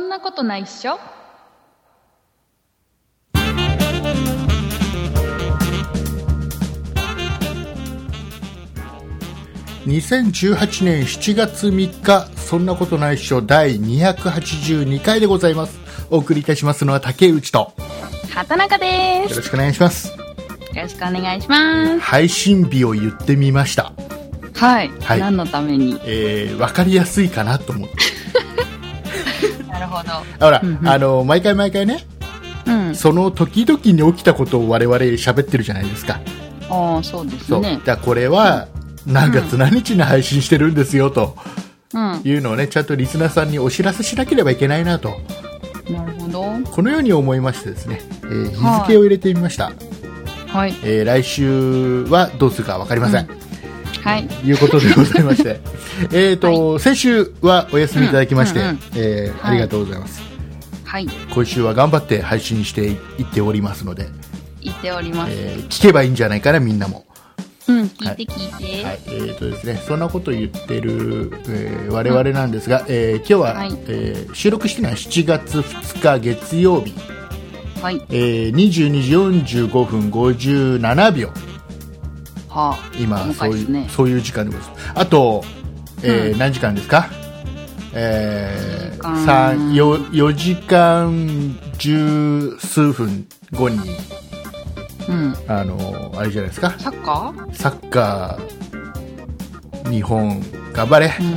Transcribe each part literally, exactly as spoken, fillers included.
んなことないっしょ。 にせんじゅうはちねんしちがつみっか、そんなことないっしょだいにひゃくはちじゅうにかいでございます。お送りいたしますのは竹内と畑中です。 よろしくお願いします。 よろしくお願いします。 配信日を言ってみました。 はい、 はい、 何のために？ えー、分かりやすいかなと思ってなるほど。 ほら、 うんうん、 あの毎回毎回ね、 うん、 その時々に起きたことを我々喋ってるじゃないですか。 ああ、そうですね。 そうだ、これは何月何日に配信してるんですよと、 うん、 いうのをね、ちゃんとリスナーさんにお知らせしなければいけないなと、 なるほど、 このように思いましてですね、えー、日付を入れてみました。 はい、 えー、来週はどうするか分かりません、うん、 はい、 いうことでございましてえーと、はい、先週はお休みいただきまして、うんうんうん、えー、ありがとうございます、はい、今週は頑張って配信していっておりますので、 言っております、 えー、聞けばいいんじゃないかな、みんなも。 うん、聞いて聞いて、 はいはい、えーとですね、そんなこと言ってる、えー、我々なんですが、うん、えー、今日は、はい、えー、収録してないしちがつふつか月曜日、はい、えー、にじゅうにじよんじゅうごふんごじゅうななびょう、はあ、今そういう、ね、そういう時間でございます。あと、えーうん、何時間ですか、えー、よ, よじかん十数分後に、うん、あのあれじゃないですか、 サッカーサッカー日本頑張れ、うん、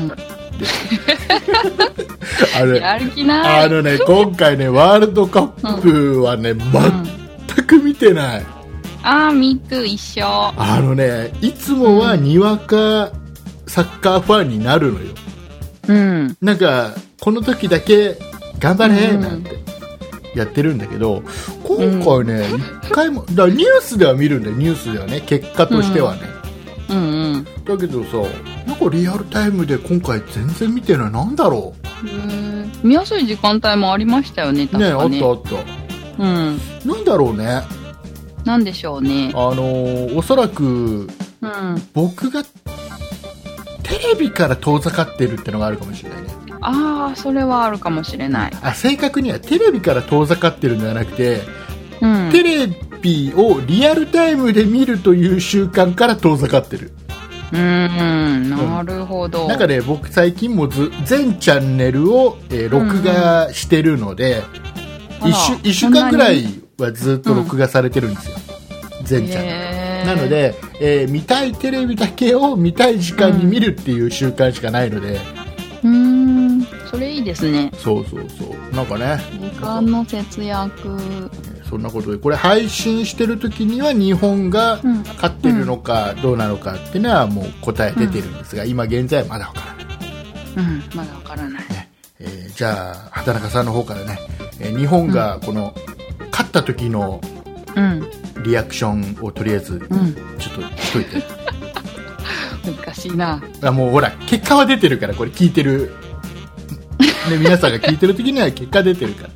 あれやる気ない。 あのね、今回ねワールドカップはね、うん、全く見てない、うん、 あー、ミート一緒。 あのね、いつもはにわかサッカーファンになるのよ、うん、なんかこの時だけ頑張れなんてやってるんだけど、今回ね、うん、一回もだニュースでは見るんだよ、ニュースではね、結果としてはね、うんうんうん、だけどさ、なんかリアルタイムで今回全然見てない。なんだろう、 へー、見やすい時間帯もありましたよね、確かね。 ね、あったあった、うん、なんだろうね、 なんでしょうね、 あのー、おそらく、うん、僕がテレビから遠ざかってるってのがあるかもしれないね。 ああ、それはあるかもしれない。 あ、正確にはテレビから遠ざかってるんじゃなくて、うん、テレビをリアルタイムで見るという習慣から遠ざかってる。 うーん、なるほど、 うん、なんかね、僕最近もず全チャンネルを、えー、録画してるので、うん、いっしゅいっしゅうかんくらいはずっと録画されてるんですよ、うん、全チャンネルなので、えー、見たいテレビだけを見たい時間に見るっていう習慣しかないので、 うーん、それいいですね。 そうそうそう、なんかね、 時間の節約、 そんなことで、これ配信してる時には日本が勝ってるのかどうなのかっていうのはもう答え出てるんですが、うん、今現在はまだわからない、うん、 まだわからない、ね、 えー、じゃあ畑中さんの方からね、えー、日本がこの勝った時のリアクションをとりあえずちょっとしといて、 うん、難しいなあ、もうほら結果は出てるから、これ聞いてる、ね、皆さんが聞いてる時には結果出てるから、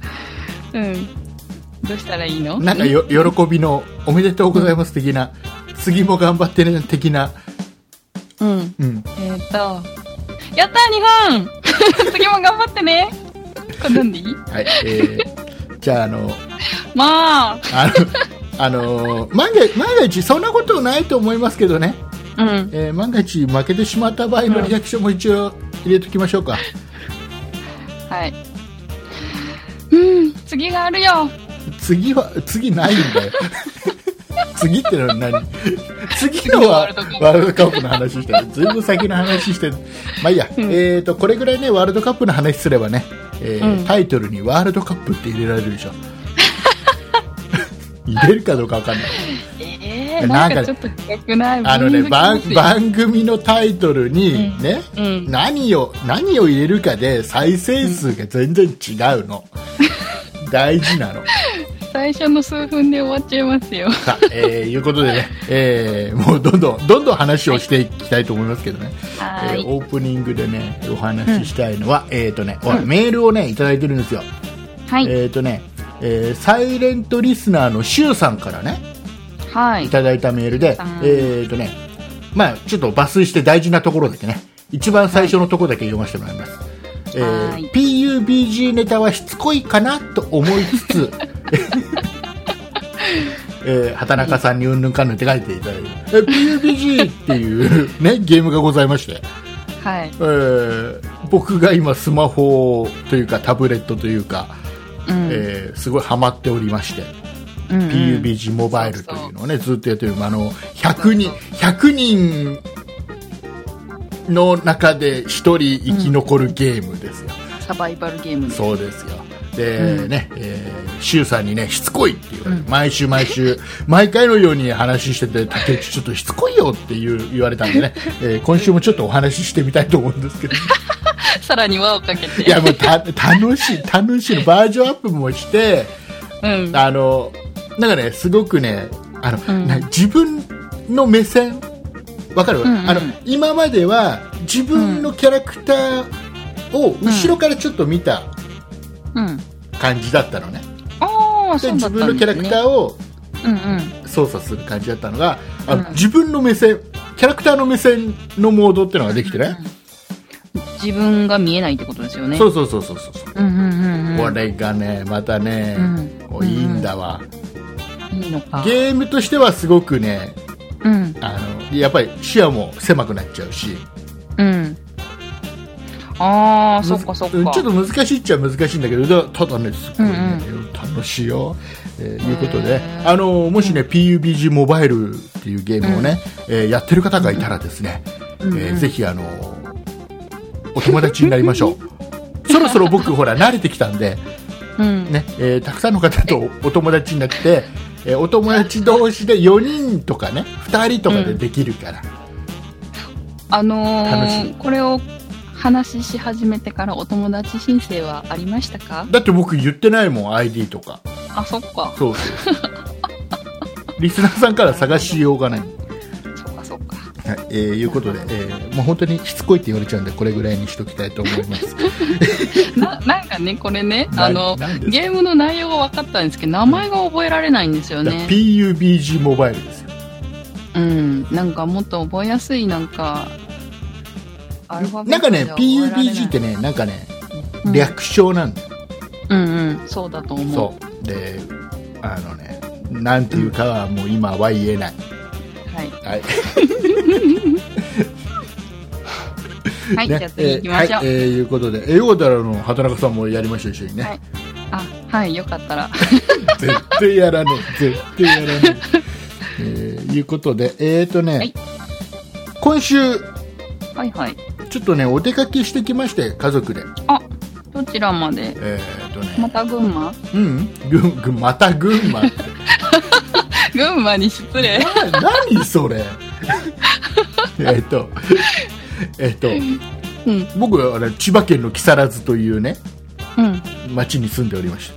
うん、 どうしたらいいの？ なんかよ喜びのおめでとうございます的な、うん、次も頑張ってね的な、 うん、うん、えー、っとやったー日本次も頑張ってねこれなんでいい？はい、えー、じゃああのまああのあのー、万が万が一そんなことないと思いますけどね、うん、えー、万が一負けてしまった場合のリアクションも一応入れときましょうか、 うん、はい、うん、次があるよ。 次は次ないんだよ次ってのは何次のはワールドカップの話してる、ずいぶん先の話してる、まあいいや、うん、えーとこれぐらいねワールドカップの話すればね、えーうん、タイトルにワールドカップって入れられるでしょ入れるかどうかわかんない、 えー、なんかちょっと違くない？ あのね、番, 番組のタイトルにね、うんうん、何を何を入れるかで再生数が全然違うの、うん、大事なの。 最初の数分で終わっちゃいますよ。 さあ、えー、いうことでね、えー、もうどんどんどんどん話をしていきたいと思いますけどね、はい、えー、オープニングでねお話ししたいのは、うん、えーとね、うん、メールをねいただいてるんですよ。はい、えーとね、えー、サイレントリスナーのシュウさんからね、はい、いただいたメールで、えーとね、まあちょっと抜粋して大事なところだけね、一番最初のところだけ読ませてもらいます。はい、えー、ピーユユービージー ネタはしつこいかなと思いつつ、えー、畑中さんにうんぬんかんぬんって書いていただいて、えー、ピーユービージー っていう、ね、ゲームがございまして、 はい、 えー、僕が今スマホというかタブレットというか、うんえー、すごいハマっておりまして、うんうん、ピーユービージー モバイルというのをねずっとやってる、あのひゃくにんひゃくにんの中でひとり生き残るゲームですよ、 うん、サバイバルゲーム。 そうですよ。で、うん、ね、えー、シュウさんにねしつこいって言われて、うん、毎週毎週毎回のように話してて、竹内ちょっとしつこいよって言う言われたんでね、えー、今週もちょっとお話ししてみたいと思うんですけどさらに輪をかけて、 いやもうた楽しい楽しいバージョンアップもして、うん、あのなんかねすごくねあの、うん、自分の目線わかる、うんうん、あの今までは自分のキャラクターを後ろからちょっと見た感じだったのね、うんうん、で自分のキャラクターを操作する感じだったのが、あの、うん、自分の目線キャラクターの目線のモードっていうのができてね、 うん、自分が見えないってことですよね。 そうそうそうそうそう、うんうんうんうん、これがねまたね、うん、いいんだわ、 うん、いいのか。 ゲームとしてはすごくね、 うん、 あのやっぱり視野も狭くなっちゃうし、 うん、ああそっかそっか、 ちょっと難しいっちゃ難しいんだけど、ただねすごいね、うんうん、楽しいよ、えー、いうことで、あのもしね、うん、ピーユービージー モバイルっていうゲームをね、うんえー、やってる方がいたらですね、うんえー、ぜひあのお友達になりましょうそろそろ僕ほら慣れてきたんで、うんねえー、たくさんの方とお友達になって、えー、お友達同士でよにんとかねふたりとかでできるから、うん、 あのー、これを話し始めてからお友達申請はありましたか？ だって僕言ってないもん アイディー とか。 あ、そっか。 そうそうリスナーさんから探しようがない。 そっかそっか。 はい、えー、いうことで、えー、もう本当にしつこいって言われちゃうんでこれぐらいにしときたいと思いますな, なんかねこれねあのゲームの内容が分かったんですけど名前が覚えられないんですよね。 ピーユービージー モバイルですよ。 うんなんかもっと覚えやすいなんかアルファベットなんかね ピーユービージー ってねなんかね、うん、略称なんだよ。 うんうんそうだと思う。 そうであのねなんていうかはもう今は言えない、 うん、はいはいはい、ね、じゃあ次行きましょう。 えー、はい、えー、いうことで、えー、よかったらあの畑中さんもやりましょう一緒にね。 はい、あはいよかったら絶対やらねえ絶対やらねええー、いうことでえっ、ー、とね、はい、今週はいはいちょっとねお出かけしてきまして家族で。 あどちらまで？ えーとねまた群馬？ うんぐぐまた群馬って群馬に失礼。 な何それえっとえっと、うん、僕はあれ千葉県の木更津というね、うん、町に住んでおりました。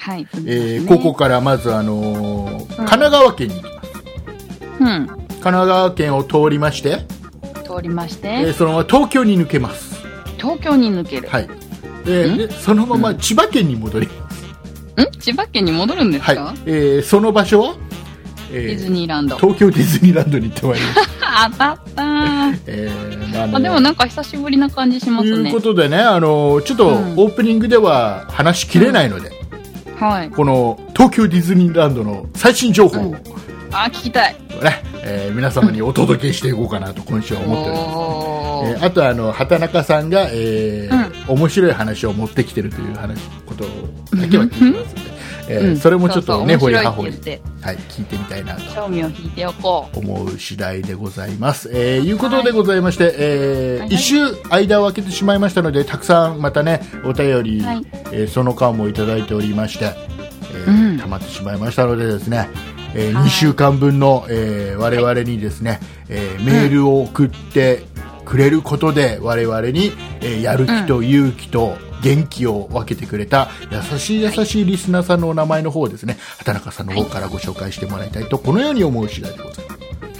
はい、 えー、ここからまずあのーうん、神奈川県に行きます。 うん、 神奈川県を通りまして通りまして、 えー、そのまま東京に抜けます。 東京に抜ける。 はい。ででそのまま千葉県に戻ります。 うん、千葉県に戻るんですか？ はい。えー、その場所は、 えー、ディズニーランド。 東京ディズニーランドに行ってまいります。 当たったー。 えー、まあね、 あでもなんか久しぶりな感じしますね。 ということでね、あのちょっとオープニングでは話しきれないので、 うん、はい。 この東京ディズニーランドの最新情報を、うん、 あ聞きたい。 ね、えー、皆様にお届けしていこうかなと今週は思っております、ね。えー、あとあの畑中さんが、えーうん、面白い話を持ってきてるという話ことだけは聞いてますので。えーうん、それもちょっとね掘り葉掘り、はい、聞いてみたいなと興味を引いておこう思う次第でございます。えー、いうことでございまして、はいえーはい、一週間を空けてしまいましたのでたくさんまたねお便り、はいえー、その間もいただいておりまして、えーうん、溜まってしまいましたのでですね、えーはい、にしゅうかんぶんの、えー、我々にですね、はいえー、メールを送ってくれることで我々に、えー、やる気と勇気と元気を分けてくれた優しい優しいリスナーさんのお名前の方をですね、畑中さんの方からご紹介してもらいたいとこのように思う次第でございます。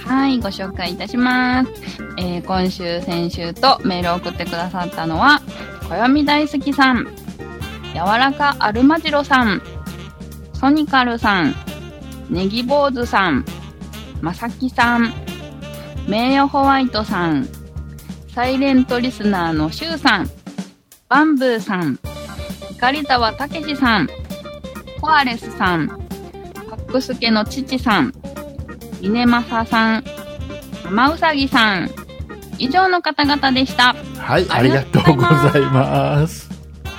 はいご紹介いたします、えー、今週先週とメールを送ってくださったのは暦大好きさん、柔らかアルマジロさん、ソニカルさん、ネギ坊主さん、まさきさん、名誉ホワイトさん、サイレントリスナーのシュウさん、バンブーさん、 光沢たけしさん、コアレスさん、角助の父さん、稲正さん、浜うさぎさん、以上の方々でした。 はい、ありがとうございます。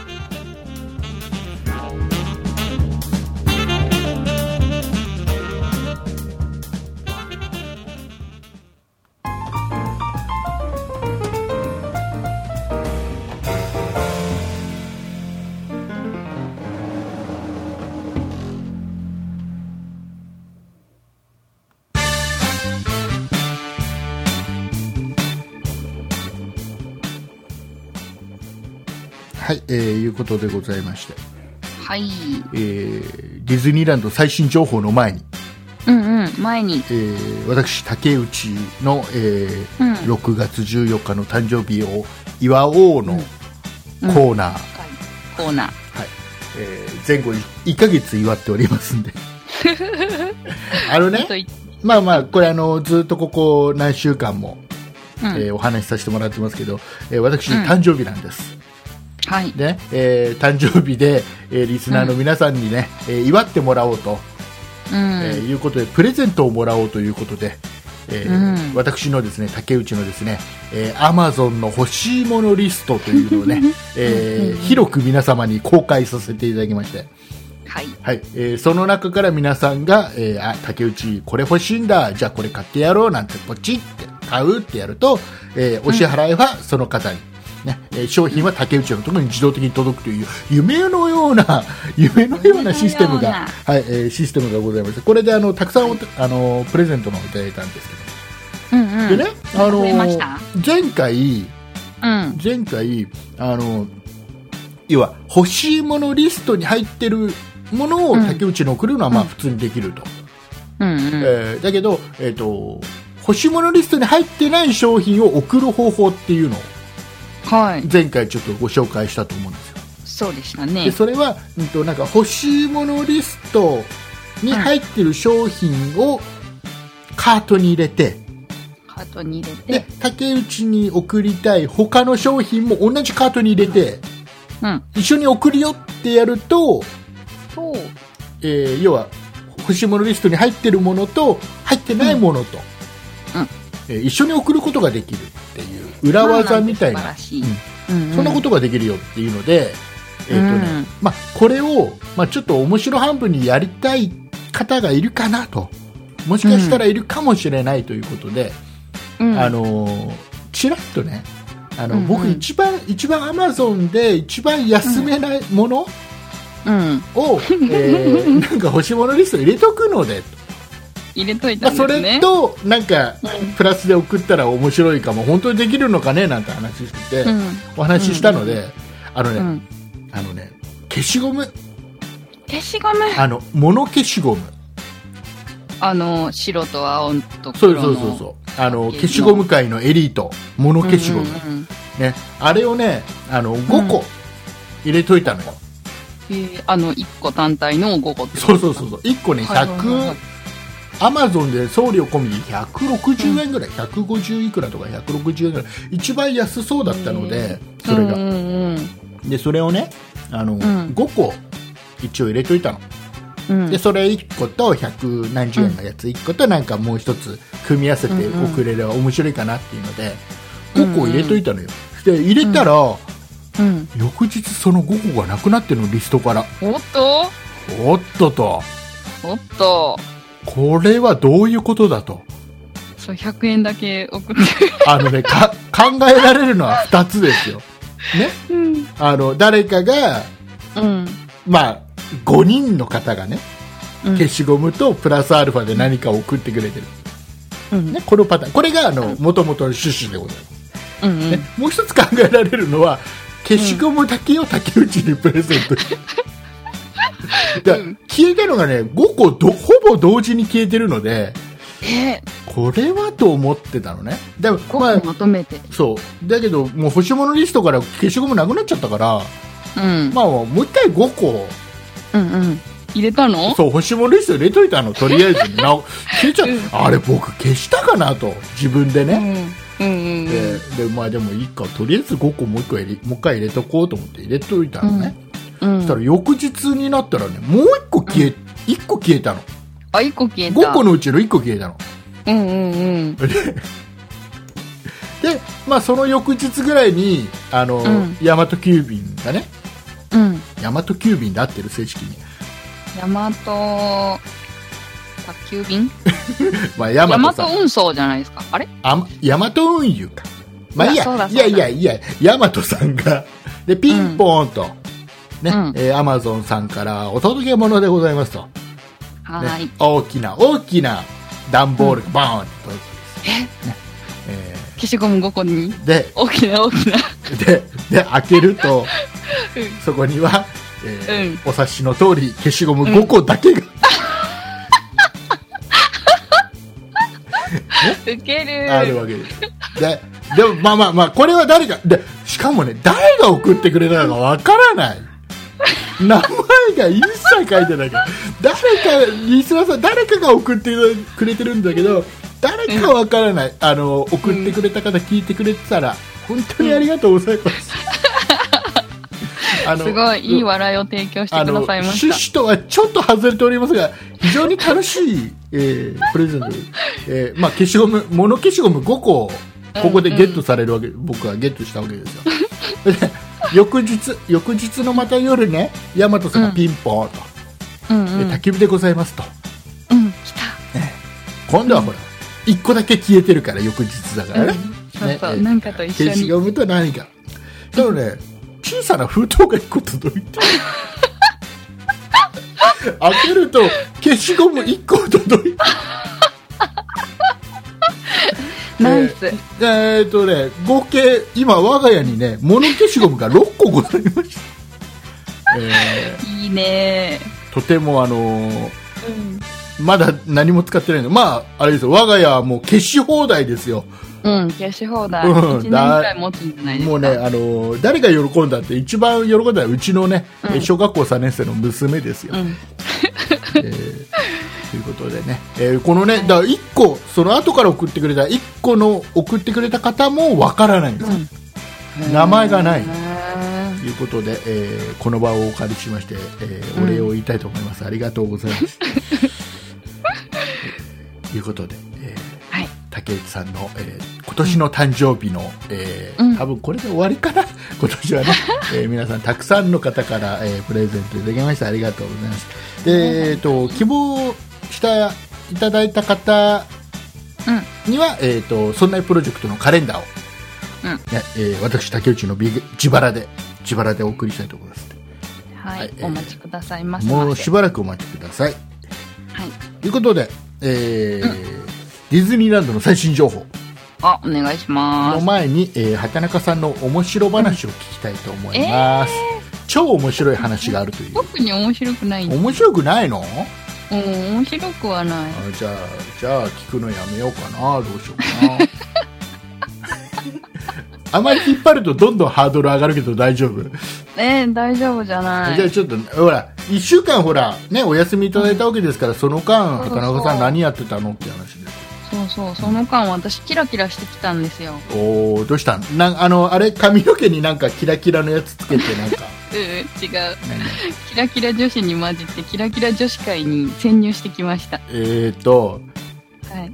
はい、えー、いうことでございまして、 はい、 えー、ディズニーランド最新情報の前に、 うんうん、前に、 えー、私竹内の、えーうん、ろくがつじゅうよっかの誕生日を祝おうのコーナー、うんうん、 コーナー、はい、 えー、前後いっかげつ祝っておりますんであのね、まあまあこれあのずっとここ何週間も、うん、えー、お話しさせてもらってますけど、えー、私、うん、誕生日なんです。 はいねえー、誕生日で、えー、リスナーの皆さんに、ね、うん、えー、祝ってもらおうと、うん、えー、いうことでプレゼントをもらおうということで、えーうん、私のですね竹内のですね、えー、Amazon の欲しいものリストというのをね、えー、広く皆様に公開させていただきまして、 はいはいえー、その中から皆さんが、えー、あ竹内これ欲しいんだ、じゃあこれ買ってやろうなんてポチって買うってやると、えー、お支払いはその方に、ね、商品は竹内のところに自動的に届くという夢のような夢のようなシステムが、はいえー、システムがございまして、これであのたくさんおあのプレゼントのをいただいたんですけど、うんうん、でね、あの前回、うん、前回あの要は欲しいものリストに入ってるものを竹内に送るのはまあ普通にできると、うんうんえー、だけど、えーと、欲しいものリストに入ってない商品を送る方法っていうのをはい、前回ちょっとご紹介したと思うんですよ。 そうでしたね。 でそれは、うん、となんか欲しいものリストに入ってる商品をカートに入れて、 カートに入れてで竹内に送りたい他の商品も同じカートに入れて、うん、一緒に送るよってやると、そうえー、要は欲しいものリストに入ってるものと入ってないものと、うんうんえー、一緒に送ることができるっていう裏技みたいな、まあうんうんうん、そんなことができるよっていうので、えーとねうんまあ、これを、まあ、ちょっと面白半分にやりたい方がいるかなと、もしかしたらいるかもしれないということで、うん、あのー、ちらっとねあの、うんうん、僕一番一番アマゾンで一番安めなものを、うん、えー、なんか欲しいものリストに入れとくので入れといたんですね。 それとなんかプラスで送ったら面白いかも、本当にできるのかねなんて話してて、うん、お話ししたので、うん、あのね、うん、あのね消しゴム消しゴムあの物消しゴムあの白と青と黒のそうそうそうそうあの消しゴム界のエリート物消しゴム、うんうんうんね、あれをねあのごこ入れといたのよ、 うん、えー、あのいっこ単体のごこってそうそうそうそういっこねひゃくアマゾンで送料込みひゃくろくじゅうえんぐらい、うん、ひゃくごじゅういくらとかひゃくろくじゅうえんぐらい一番安そうだったので、それが、うんうんうん、でそれをねあの、うん、ごこ一応入れといたの、うん、でそれいっことひゃくなんじゅうえんのやついっことなんかもう一つ組み合わせて送れれば面白いかなっていうのでごこ入れといたのよ。で入れたら、うんうん、翌日そのごこがなくなってるのリストから。 おっとおっととおっとこれはどういうことだと。 そうひゃくえんだけ送ってあのねか考えられるのはふたつですよ、ねうん、あの誰かが、うん、まあごにんの方がね、うん、消しゴムとプラスアルファで何かを送ってくれてる、うんね、このパターンこれがもともとの趣旨でございます、うんうんね、もう一つ考えられるのは消しゴムだけを竹内にプレゼントして、だ消えたのがねごこどほぼ同時に消えてるので、えー、これはと思ってたのね。でもまあまとめてそうだけどもう欲しいものリストから消しゴムなくなっちゃったから、うん、まあもう一回ごこ、 うんうん、入れたの。 そう欲しいものリスト入れといたのとりあえずな消えちゃう、うん、あれ僕消したかなと自分でね、うんうんうん、で, でまあでもいいかとりあえずごこもう一回入れもう一回入れとこうと思って入れといたのね、 うん、 そしたら翌日になったらね、もういっこ消え、うん、いっこ消えたの。 あ、いっこ消えた。 ごこのうちのいっこ消えたの。 うんうんうん。 で、でまあ、その翌日ぐらいに、あの、うん、ヤマト急便がね、 うん。 ヤマト急便で合ってる、正式に。 ヤマト、宅急便まあ、ヤマト運送じゃないですか。あれあ、ヤマト運輸か。まあいいや、いやいやいや、ヤマトさんが、で、ピンポーンと、うん、ね、うん、えー、アマゾンさんからお届け物でございますと。 はい、 ね。大きな、大きな段ボールがバーンと届くんです。 え、 ね、えー、消しゴムごこにで、 大きな大きな。 で、で、開けると、うん、そこには、えーうん、お察しの通り、消しゴムごこだけが、 ウケるあるわけです。で、でもまあまあまあ、これは誰か、で、しかもね、誰が送ってくれたのかわからない。名前が一切書いてないから、誰か、リスナーさん、誰かが送ってくれてるんだけど、誰かわからない。あの、送ってくれた方聞いてくれてたら、本当にありがとうございます。 あのすごいいい笑いを提供してくださいました。 趣旨とはちょっと外れておりますが、非常に楽しい、えー、プレゼント、えーまあ、消しゴム、モノ消しゴムごこをここでゲットされるわけ、うんうん、僕はゲットしたわけですよ。で翌日、翌日のまた夜ね、ヤマトさんがピンポーンと、うんうん、で焚き火でございますと、 うん、来た、 ね、今度はほら、うん、いっこだけ消えてるから、翌日だからね、 うん、そうそう、ね、なんかと一緒に消しゴムと何か、だからね、小さな封筒がいっこ届いて開けると消しゴムいっこ届いてナイス。 えー、えー、っとね、合計今我が家にね、モノ消しゴムがろっこございました、 えー、いいね。 とてもあのーうん、まだ何も使ってないの。まああれですよ、我が家はもう消し放題ですよ。 うん、消し放題、うん、いちねんぐらい持つんじゃないですか。 もうね、あのー、誰が喜んだって一番喜んだのはうちのね、うん、小学校さんねん生の娘ですよ、うん、えー、ということでね、えー、このね、だからいっこ、その後から送ってくれたいっこの送ってくれた方もわからないんです、うん、名前がないということで、えー、この場をお借りしまして、えー、お礼を言いたいと思います、うん、ありがとうございますということで、えーはい、竹内さんの、えー、今年の誕生日の、えーうん、多分これで終わりかな今年はね、えー、皆さんたくさんの方から、えー、プレゼントいただきましてありがとうございます。で、えー、と希望していただいた方には、うん、えー、とそんなプロジェクトのカレンダーを、うんねえー、私竹内の自腹で自腹でお送りしたいと思います。 はい、はい、お待ちくださいませ。 もうしばらくお待ちください。 はい、 ということで、えーうん、ディズニーランドの最新情報、 あ、お願いします。 の前に、えー、畑中さんの面白話を聞きたいと思います、うんえー、超面白い話があるという。 特に面白くないんです。 面白くないの？ うん、面白くはない。あ、 じゃあじゃあ聞くのやめようかな、どうしようかなあまり引っ張るとどんどんハードル上がるけど大丈夫？ えー、大丈夫じゃない。 じゃあちょっとほらいっしゅうかんほらねお休みいただいたわけですから、うん、その間畑中さん何やってたのって話です。 そうそう、その間私キラキラしてきたんですよ。 おお、どうしたん？なんあのあれ髪の毛になんかキラキラのやつつけてなんかうん、違う。キラキラ女子に混じってキラキラ女子会に潜入してきました。 えーとはい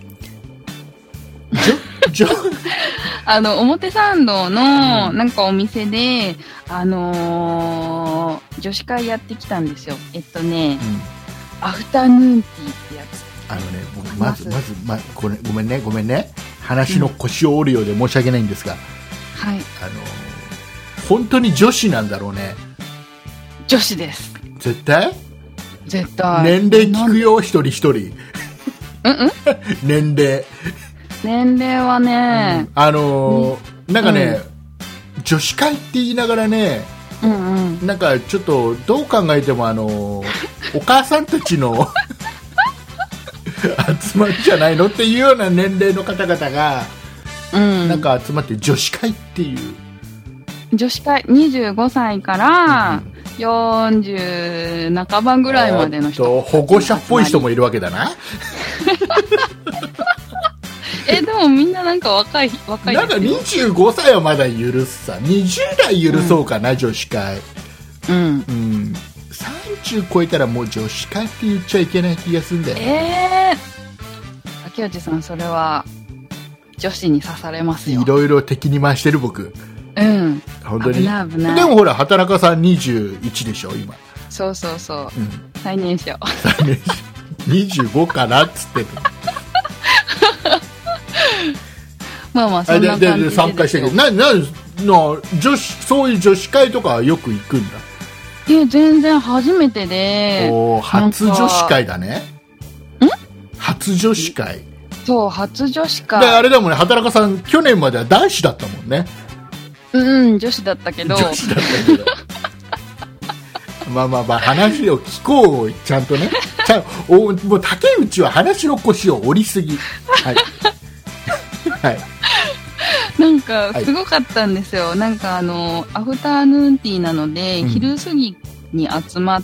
じょじょあの表参道のなんかお店で、うん、あのー、女子会やってきたんですよ。えっとね、うん、アフタヌーンティーってやつ。 あのね、僕まずまず、ま、これごめんねごめんね話の腰を折るようで申し訳ないんですが、うん、 はい、 あのー、本当に女子なんだろうね。 女子です。 絶対絶対。 年齢聞くよ、一人一人うんうん年齢年齢はね、 うん、あのー、なんかね、うん、女子会って言いながらね、 うんうん、 なんかちょっとどう考えてもあのー、お母さんたちの集まりじゃないのっていうような年齢の方々が、うん、なんか集まって女子会っていう女子会にじゅうごさいからよんじゅう半ばぐらいまでの人、 保護者っぽい人もいるわけだなえでもみんななんか若い若いなんかにじゅうごさいはまだ許すさ、にじゅう代許そうかな、うん、女子会うん、 うん、さんじゅう超えたらもう女子会って言っちゃいけない気がするんだよね。 えー、竹内さんそれは女子に刺されますよ。 いろいろ敵に回してる僕。 うん、 本当に。 危ない危ない。 でもほら畑中さんにじゅういちでしょ今。 そうそうそう、うん、最年少。 最年少にじゅうごかなっつってまあまあそんな感じででで参加してるけど、ななの女子そういう女子会とかよく行くんだ。 いや全然初めてで。 お初女子会だね。 ん？ 初女子会。 そう初女子会。 であれだもんね、畑中さん去年までは男子だったもんね。 うん女子だったけど。 女子だったけど。まあまあまあ話を聞こうちゃんとね。ちゃんおもう竹内は話の腰を折りすぎ。はいはい。 なんかすごかったんですよ、はい、なんかあのアフターヌーンティーなので、うん、昼過ぎに集まって、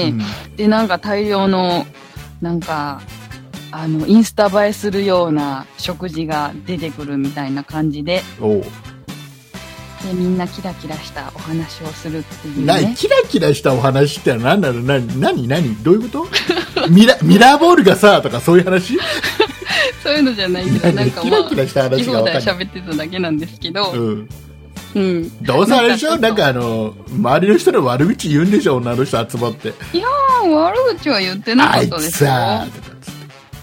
うん、でなんか大量のなんかあのインスタ映えするような食事が出てくるみたいな感じで、 おでみんなキラキラしたお話をするっていうね。 何キラキラしたお話って何なの？何何何どういうことミラミラーボールがさとかそういう話そういうのじゃないけど、なんかまあ、 キラキラした話が分かんない。 喋ってただけなんですけど、 うん。 うん。 どうせあれでしょ？なんかあの、周りの人の悪口言うんでしょ？女の人集まって。 いやー、悪口は言ってなかったですよ。 あいつさーとかつ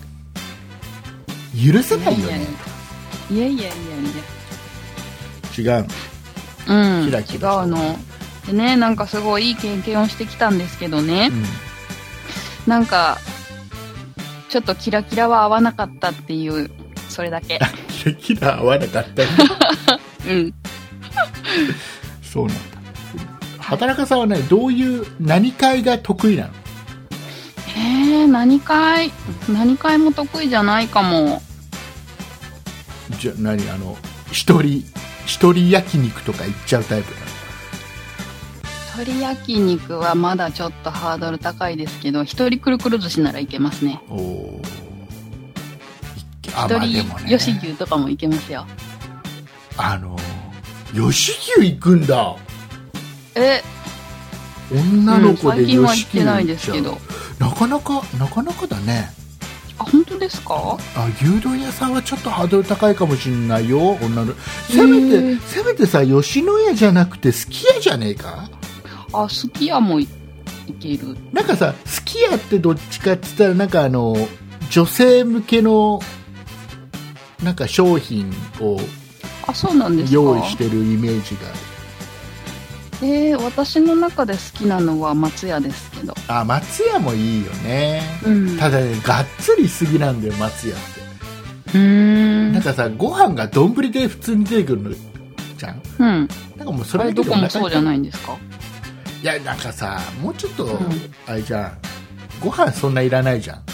って。許せないよね。 いやいやいやいや。違う。 うん。 キラキラ違うの。でね、なんかすごいいい経験をしてきたんですけどね。うん、なんか、ちょっとキラキラは合わなかったっていう、それだけ。 キラキラ合わなかったうん。 そうなんだ。畑中さんはね、どういう何会が得意なの？ えー、何会何会も得意じゃないかも。 じゃあ何あの一人一人焼肉とか行っちゃうタイプなの？ 一人焼肉はまだちょっとハードル高いですけど、一人くるくる寿司ならいけますね。 おお。 一人吉牛とかもいけますよ。 あの吉牛行くんだ。 え、 女の子で吉牛、うん、最近は行ってないですけど。 なかなかなかなかだね。 あ、本当ですか？ あ、牛丼屋さんはちょっとハードル高いかもしれないよ。女のせめてせめてさ、吉野家じゃなくてすき家じゃねえか？ あ、すき家もいける。 なんかさ、すき家ってどっちかって言ったらなんかあの女性向けのなんか商品をあ、そうなんですか？ 用意してるイメージがある。 えー、私の中で好きなのは松屋ですけど。 あ、松屋もいいよね、 うん、 ただね、がっつりすぎなんだよ松屋って。 うーん、 なんかさ、ご飯が丼で普通に出てくるのじゃん。 うん。 なんかもうそれどこもそうじゃないんですか？ いや、なんかさ、もうちょっと、 うん、 あれじゃん、ご飯そんないらないじゃん。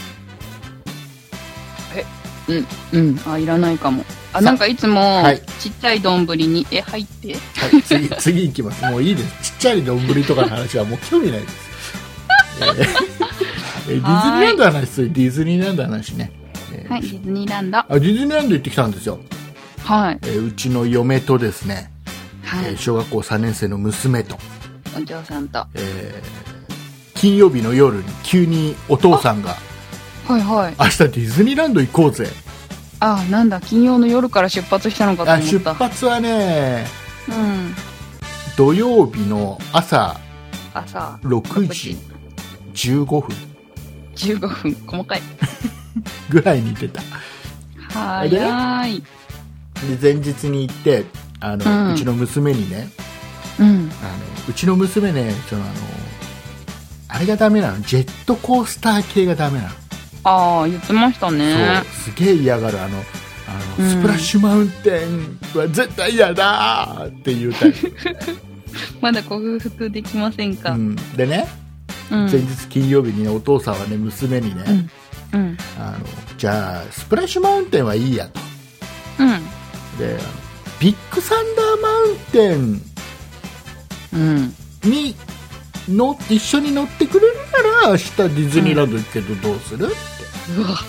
え、うんうん、あ、いらないかも。あ、なんかいつも、はい、ちっちゃい丼にえ入って、 はい、次次行きます。もういいです。ちっちゃい丼とかの話はもう興味ないです。えー、ディズニーランドの話する。ディズニーランドの話ね、 えー、はい、ディズニーランド。あ、 ディズニーランド行ってきたんですよ。 はい、 えー、うちの嫁とですね、はい、えー、小学校さんねん生の娘とお嬢さんと、 えー、金曜日の夜に急にお父さんが、 はいはい、 明日ディズニーランド行こうぜ。 あ、なんだ、金曜の夜から出発したのかと思った。 あ、出発はね、 うん、 土曜日の朝朝ろくじじゅうごふんじゅうごふん、細かいぐらいに出た。 はーい。 で前日に行ってあの、うん、うちの娘にね、 うん、あのうちの娘ね、そのあのあれがダメなの、ジェットコースター系がダメなの。 ああ、言ってましたね。 そう、すげえ嫌がる。あのあの、うん、スプラッシュマウンテンは絶対嫌だっていうタイプまだ克服できませんか？ うん、でね、うん、前日金曜日に、ね、お父さんはね、娘にね、 うんうん、 あのじゃあスプラッシュマウンテンはいいやと、 うん、 でビッグサンダーマウンテンにの一緒に乗ってくれるなら明日ディズニーランド行くけどどうする、うん、ってうわ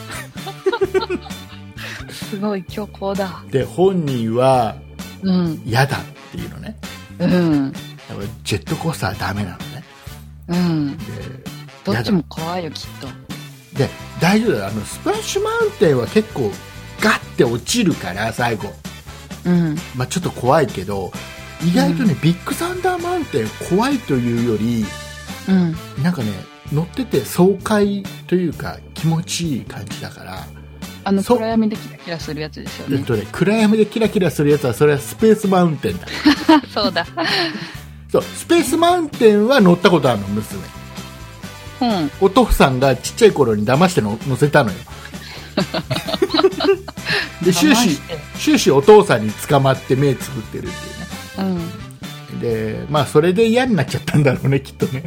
すごい強行だ。 で本人はうん、 嫌だっていうのね、 うん、 ジェットコースターはダメなのね。 うん。で、どっちも怖いよ、きっと。 で、大丈夫だよ。あの、スプラッシュマウンテンは結構ガッて落ちるから、最後。 うん。 まあちょっと怖いけど、意外とね、うん、ビッグサンダーマウンテン怖いというより、 うん。 なんかね、乗ってて爽快というか気持ちいい感じだから。 あの暗闇でキラキラするやつですよね。 えっとね、暗闇でキラキラするやつはそれはスペースマウンテンだ。 そうだ。 そうスペースマウンテンは乗ったことあるの娘。 うん。 お父さんがちっちゃい頃に騙しての乗せたのよ。で終始終始お父さんに捕まって目つぶってるっていうね。うん。でまあそれで嫌になっちゃったんだろうねきっとね。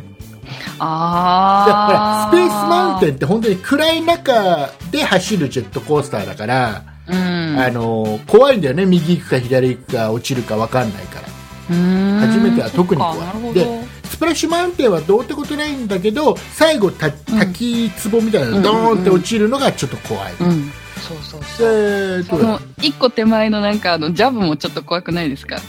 ああスペースマウンテンって本当に暗い中で走るジェットコースターだから、 うん、 あの怖いんだよね。右行くか左行くか落ちるか分かんないから。 うん初めては特に怖い。でスプラッシュマウンテンはどうってことないんだけど最後た滝壺みたいなのドーンって落ちるのがちょっと怖い、 うんうんうん、そうそうそう。その一個手前のなんかあのジャブもちょっと怖くないですか？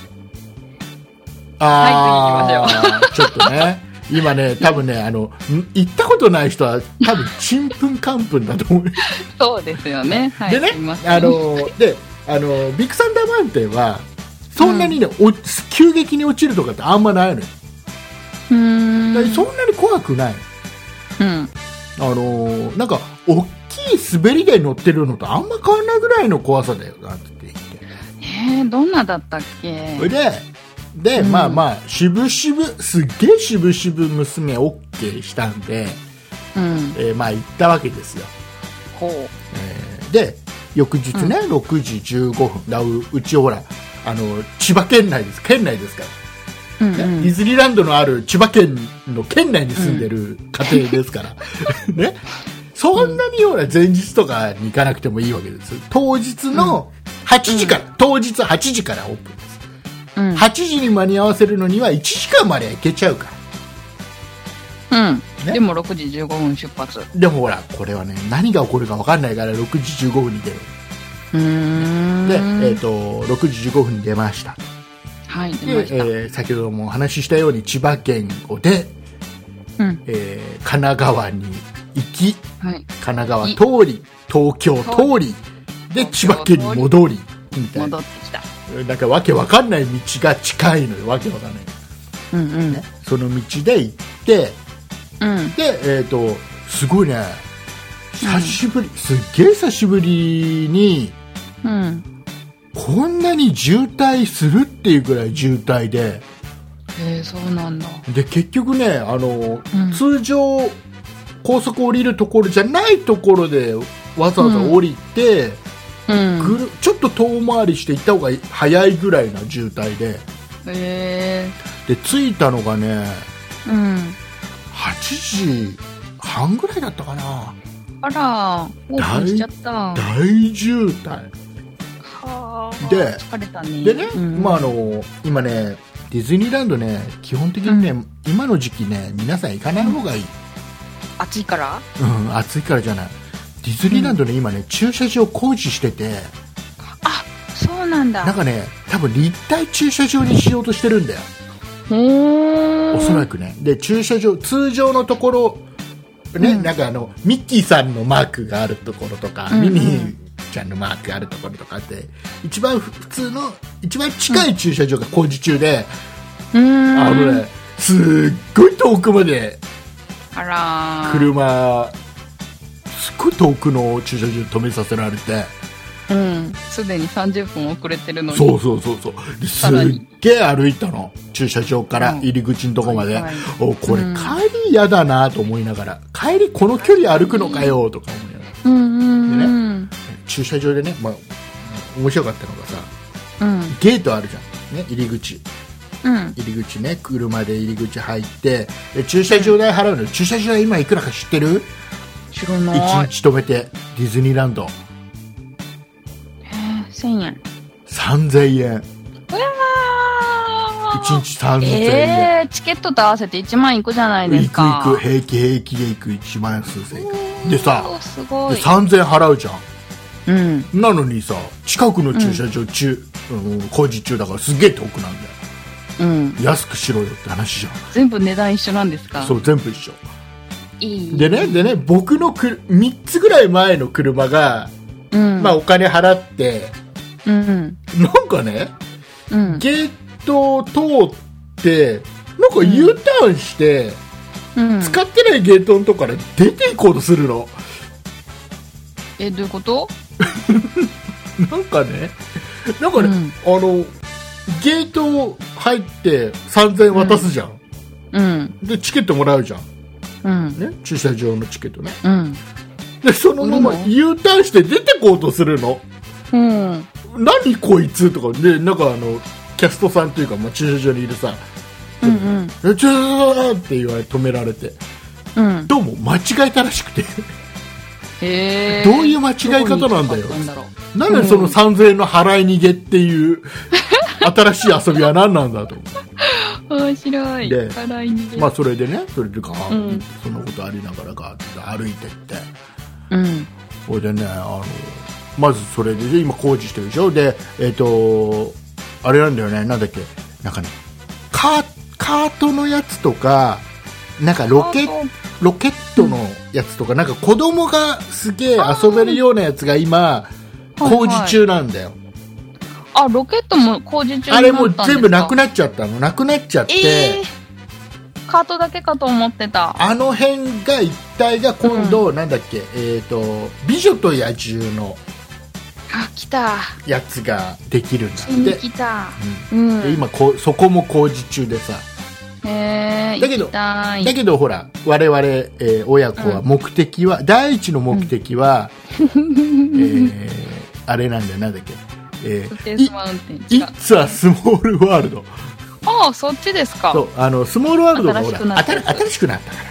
あー、はい、次行きましょう。ちょっとね今ね、多分ね、あの、行ったことない人は、多分、ちんぷんかんぷんだと思う。 そうですよね。はい。 でね、あの、で、あの、ビッグサンダーマウンテンは、そんなにね、うん、急激に落ちるとかってあんまないのよ。 うーん。 だからそんなに怖くない。 うん。 あの、なんか、大きい滑り台乗ってるのとあんま変わんないぐらいの怖さだよなって言って。 えー、どんなだったっけ？ それで、で、うん、まあまあしぶしぶすっげえしぶしぶ娘 OK したんで、 うんえー、まあ行ったわけですよ。 ほう、 えー、で翌日ね、うん、ろくじじゅうごふんだ う, うちほらあの千葉県内です県内ですから、 うんうんね、ディズニーランドのある千葉県の県内に住んでる家庭ですから、うん、ねそんなにほら前日とかに行かなくてもいいわけです。当日のはちじから、うん、当日はちじからオープンです。うん、はちじに間に合わせるのにはいちじかんまで行けちゃうから、うんね、でもろくじじゅうごふん出発。 でもほらこれはね何が起こるか分かんないからろくじじゅうごふんに出る。 うーんで、えー、とろくじじゅうごふんに出ました。 はい出ました。 で、えー、先ほどもお話ししたように千葉県をで、 うんえー、神奈川に行き、 はい、 神奈川通り東京通りで千葉県に戻りみたいな戻ってきた。 なんかわけわかんない道が近いのよ。わけわかんない、 うんうんね、その道で行って、 うん、 で、えーと、すごいね久しぶり、うん、すっげえ久しぶりに、 うん、 こんなに渋滞するっていうぐらい渋滞で、 へーそうなんだ。 で結局ねあの、 うん、 通常高速降りるところじゃないところでわざわざ降りて、 うんぐるちょっと遠回りして行った方が早いぐらいな渋滞で、 へで着いたのがね、 うん、 はちじはんぐらいだったかな。 あらオープンしちゃった。 大渋滞はで疲れたね。 でね、 うん、 まあ、あの今ねディズニーランドね基本的にね、うん、今の時期ね皆さん行かない方がいい、うん、 暑いから、 うん、暑いからじゃない。ディズニーランドね、うん、今ね駐車場工事してて、 あそうなんだ。 なんかね多分立体駐車場にしようとしてるんだよ。おそらくね。で駐車場通常のところね、うん、なんかあのミッキーさんのマークがあるところとか、うんうん、ミニーちゃんのマークがあるところとかって一番普通の一番近い駐車場が工事中で、 うん、 あのねすっごい遠くまであら車すっごい遠くの駐車場に止めさせられて、 うんすでにさんじゅっぷん遅れてるのに。 そうそうそうそうすっげえ歩いたの駐車場から入り口のとこまで、うん、おこれ帰り嫌だなと思いながら、うん、帰りこの距離歩くのかよとか思いながら、 うんうんうん、 でね駐車場でね、まあ、面白かったのがさ、 うん、 ゲートあるじゃん、ね、入り口、 うん、 入り口ね車で入り口入って駐車場代払うの、うん、駐車場代今いくらか知ってる？ 知らない。 いちにち止めてディズニーランドせんえんさんぜんえん。 うわいちにちさんぜんえん、 えー、チケットと合わせていちまんいくじゃないですか。 いくいく平気平気でいくいちまん数千いくでさすごいでさんぜんえん払うじゃん、 うん、 なのにさ近くの駐車場中、うんうん、工事中だからすげえ遠くなんだよ。 うん、 安くしろよって話じゃん。 全部値段一緒なんですか？ そう、全部一緒。 いいでね、でね、僕のくみっつぐらい前の車が、 うん、 まあお金払って、 うん、 なんかね、 うん、 ゲートを通ってなんか U ターンして、うん、使ってないゲートのとこから出ていこうとするの。 え、どういうこと？ なんかね、なんかね、うん、あのゲート入ってさんぜんえん渡すじゃん、 うん、 でチケットもらうじゃん、 うんね、駐車場のチケットね、 うん、 でそのまま U ターンして出てこうとするの、 うん、 何こいつとかで、なんかあのキャストさんというか、まあ、駐車場にいるさ、 うんうん、 えちょーって言われ止められて、 うん、 どうも間違えたらしくてへどういう間違い方なんだよ。なんでそのさんぜんえんの払い逃げっていう新しい遊びは何なんだと思う。面白い。 で、 払い逃げ。 まあそれでね、それでガーッ、うん、そんなことありながらガーッと歩いてって、 うん、 それでね、あのまずそれで今工事してるでしょ。で、えっとあれなんだよね、なんだっけ、なんかね、カー、カートのやつとか、なんかロケロケットのやつとか、なんか子供がすげえ遊べるようなやつが今工事中なんだよ。 はいはい、あ、ロケットも工事中になったんですか？ あれもう全部なくなっちゃったの。なくなっちゃって、 えー、カートだけかと思ってた。 あの辺が一帯が今度、うん、なんだっけ、えーと美女と野獣のあ、来たやつができるんだって。 来た、 うん、で今こそこも工事中でさ。 へー、 だけどだけどほら我々、えー、親子は目的は、うん、第一の目的は、うんえー、あれなんだよ、なんだっけ、えー、It's a Small World。 ああ、そっちですか。 そう、あのスモールワールドがほら新しくなったから、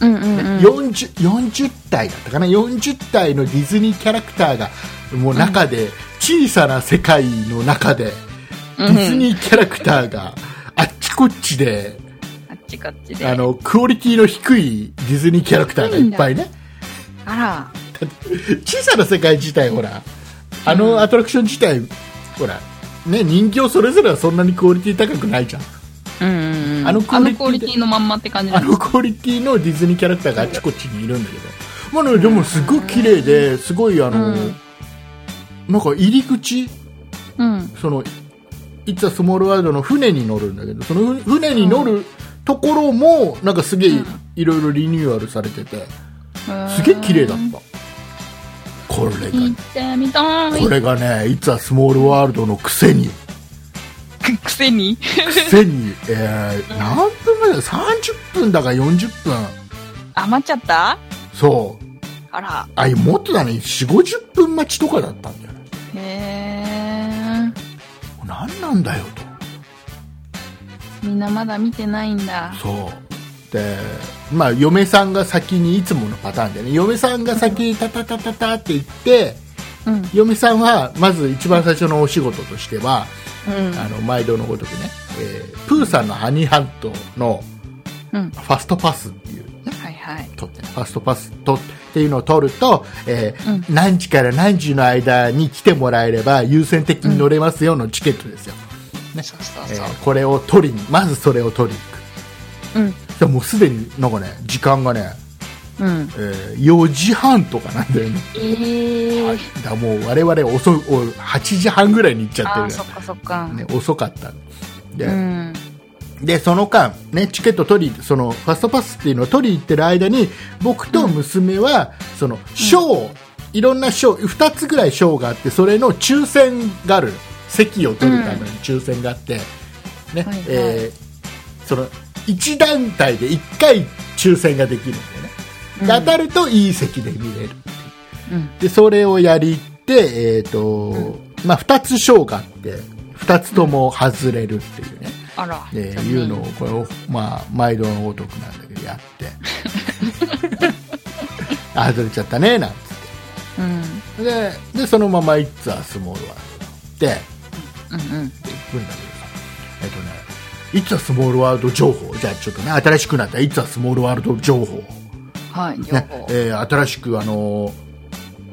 うんうんうん、 よんじゅう, よんじゅう体だったかな、よんじゅう体のディズニーキャラクターがもう中で、うん、小さな世界の中でディズニーキャラクターがあっちこっちで、 あっちこっちであのクオリティの低いディズニーキャラクターがいっぱいね。 あら、 小さな世界自体ほら、あのアトラクション自体、うん、ほらね、人形それぞれはそんなにクオリティ高くないじゃん。 うんうんうん、あのクオリティのまんまって感じなんですか？ あのクオリティのディズニーキャラクターがあっちこっちにいるんだけど、まあね、でもすごい綺麗で、すごいあの、うん、なんか入り口、 うん、 そのIt's a Small Worldの船に乗るんだけど、その船に乗るところもなんかすげえいろいろリニューアルされてて、すげえ綺麗だった。これが行ってみたい。 これがね、It's a Small Worldのくせにくせにくせに、えー、何分前だ、さんじゅっぷんだかよんじゅっぷん余っちゃった。 そう、 あら、 あ、もっとだね、よんじゅうごじゅっぷん待ちとかだったんだよね。 へー、何なんだよと。みんなまだ見てないんだ。 そうで、まあ嫁さんが先に、いつものパターンでね、嫁さんが先にタタタタタって言って、うん、嫁さんはまず一番最初のお仕事としては、うん、あの毎度のごとくね、えー、プーさんのハニーハントのファストパスっていう、ね、 はいはい、 取ってファストパスとっていうのを取ると、えーうん、何時から何時の間に来てもらえれば優先的に乗れますよのチケットですよ、ね、 そうそうそう、 えー、これを取りに、まずそれを取りに行く、うん、もうすでになんかね、時間がね、うん、えー、よじはんとかなんだよね。 えー、 はい、だからもう我々遅い、はちじはんぐらいに行っちゃってる。 あ、そっかそっか、 ね、遅かったで、 うん、 でその間、ね、チケット取り、そのファストパスっていうのを取りに行ってる間に、僕と娘は、うん、そのショー、うん、いろんなショーふたつぐらいショーがあって、それの抽選がある、席を取るために抽選があって、うん、ね、はいはい、えー、そのいち団体でいっかい抽選ができるんでね、で当たるといい席で見れる、うん、でそれをやりって、えーとうんまあ、ふたつ賞があってふたつとも外れるっていうね、 うん、あら、 えー、いうのをこれを、まあ、毎度のごとくなんだけどやって外れちゃったねなんつって、うん、で, でそのまま「It's a Small World」って行くんだけどさ、えっとねIt's a Small World 情報、じゃあちょっとね、新しくなった It's a Small World 情報、 はい、情報、 ね、えー、新しくあのー、キ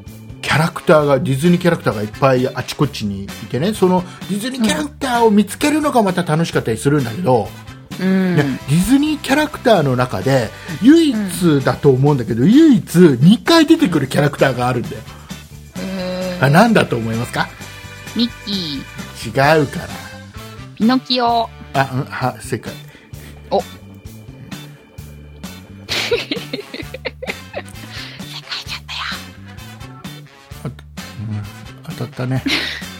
ャラクターがディズニーキャラクターがいっぱいあちこちにいてね、そのディズニーキャラクターを見つけるのがまた楽しかったりするんだけど、 うん、 ディズニーキャラクターの中で唯一だと思うんだけど、うん、唯一にかい出てくるキャラクターがあるんだよ。あ、何だと思いますか？ ミッキー。違うから。 ピノキオ。 あ、うん、は、正解。 お正解ちゃったよ。 あ、うん、当たったね。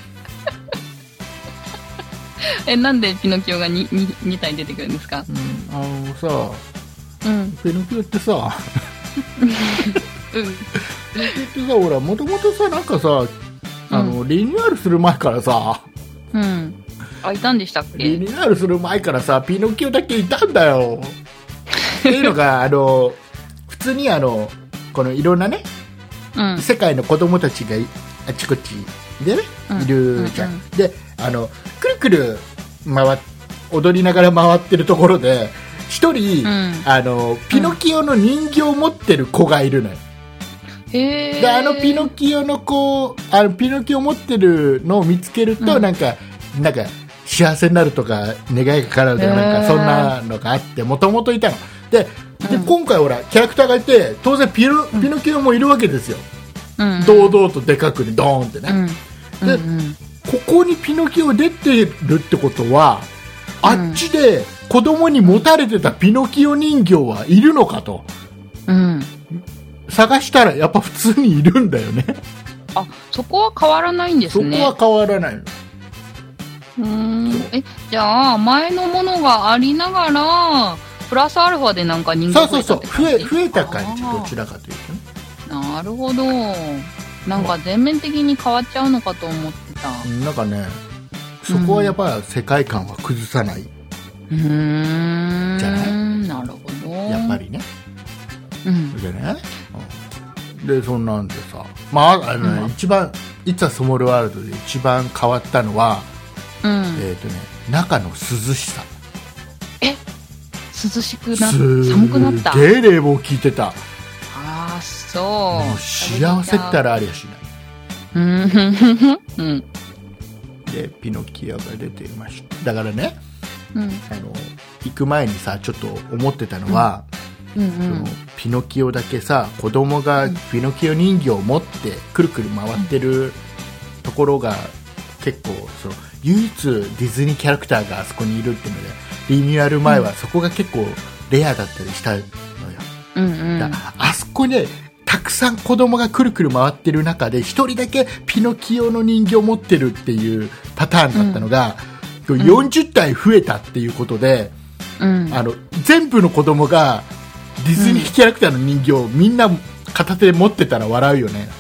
え、なんでピノキオが 2, 2, 2体出てくるんですか？ うん、あのさ、 うん、 ピノキオってさ、 うん、 ピノキオってさ、ほら、もともとさ、なんかさ、あの、うん、リニューアルする前からさ、 うん。あ、いたんでしたっけ？ リニューアルする前からさ、ピノキオだけいたんだよ。っていうのが、あの、普通にあの、このいろんなね、うん、世界の子供たちがあちこちでね、うん、いるじゃん。うんうん、で、あの、くるくる回っ、踊りながら回ってるところで、一人、うん、あの、ピノキオの人形を持ってる子がいるのよ。 へー。 で、あのピノキオの子、あのピノキオを持ってるのを見つけると、うん、なんか、なんか、幸せになるとか、願いが叶うとか、なんか、そんなのがあって、もともといたの。で、で、うん、今回ほら、キャラクターがいて、当然ピノ、ピノキオもいるわけですよ。うん、堂々とでかくにドーンってね。うん、で、うんうん、ここにピノキオ出てるってことは、あっちで子供に持たれてたピノキオ人形はいるのかと。 うん。 探したらやっぱ普通にいるんだよね。 あ、そこは変わらないんですね。 そこは変わらないの。 うーん。え、じゃあ前のものがありながらプラスアルファでなんか人形増えたって感じ？ そうそうそう。増え、増えた感じ、どちらかというとね。 なるほど。なんか全面的に変わっちゃうのかと思ってた。 なんかね、そこはやっぱり世界観は崩さない。 うーん。 じゃない？ なるほど。 やっぱりね。 うん。 でね。うん、で、そんなんでさ、まあ、あのね、うん、一番、いつはスモールワールドで一番変わったのは、 うん、 えっとね、中の涼しさ。 え？涼しくなった？寒くなった？ すげえ冷房効いてた。 ああ、そう。 もう幸せったらありやしない。 うん。うん。 で、ピノキオが出ていました。だからね、 うん、 あの行く前にさ、ちょっと思ってたのは、 うんうんうん、 そのピノキオだけさ、子供がピノキオ人形を持ってくるくる回ってるところが結構その唯一ディズニーキャラクターがあそこにいるっていうので、リニューアル前はそこが結構レアだったりしたのよ。 うんうん、 だあそこでたくさん子供がくるくる回ってる中で一人だけピノキオの人形を持ってるっていうパターンだったのが、うん、よんじゅったい増えたっていうことで、 うん、あの全部の子供がディズニーキャラクターの人形をみんな片手で持ってたら笑うよね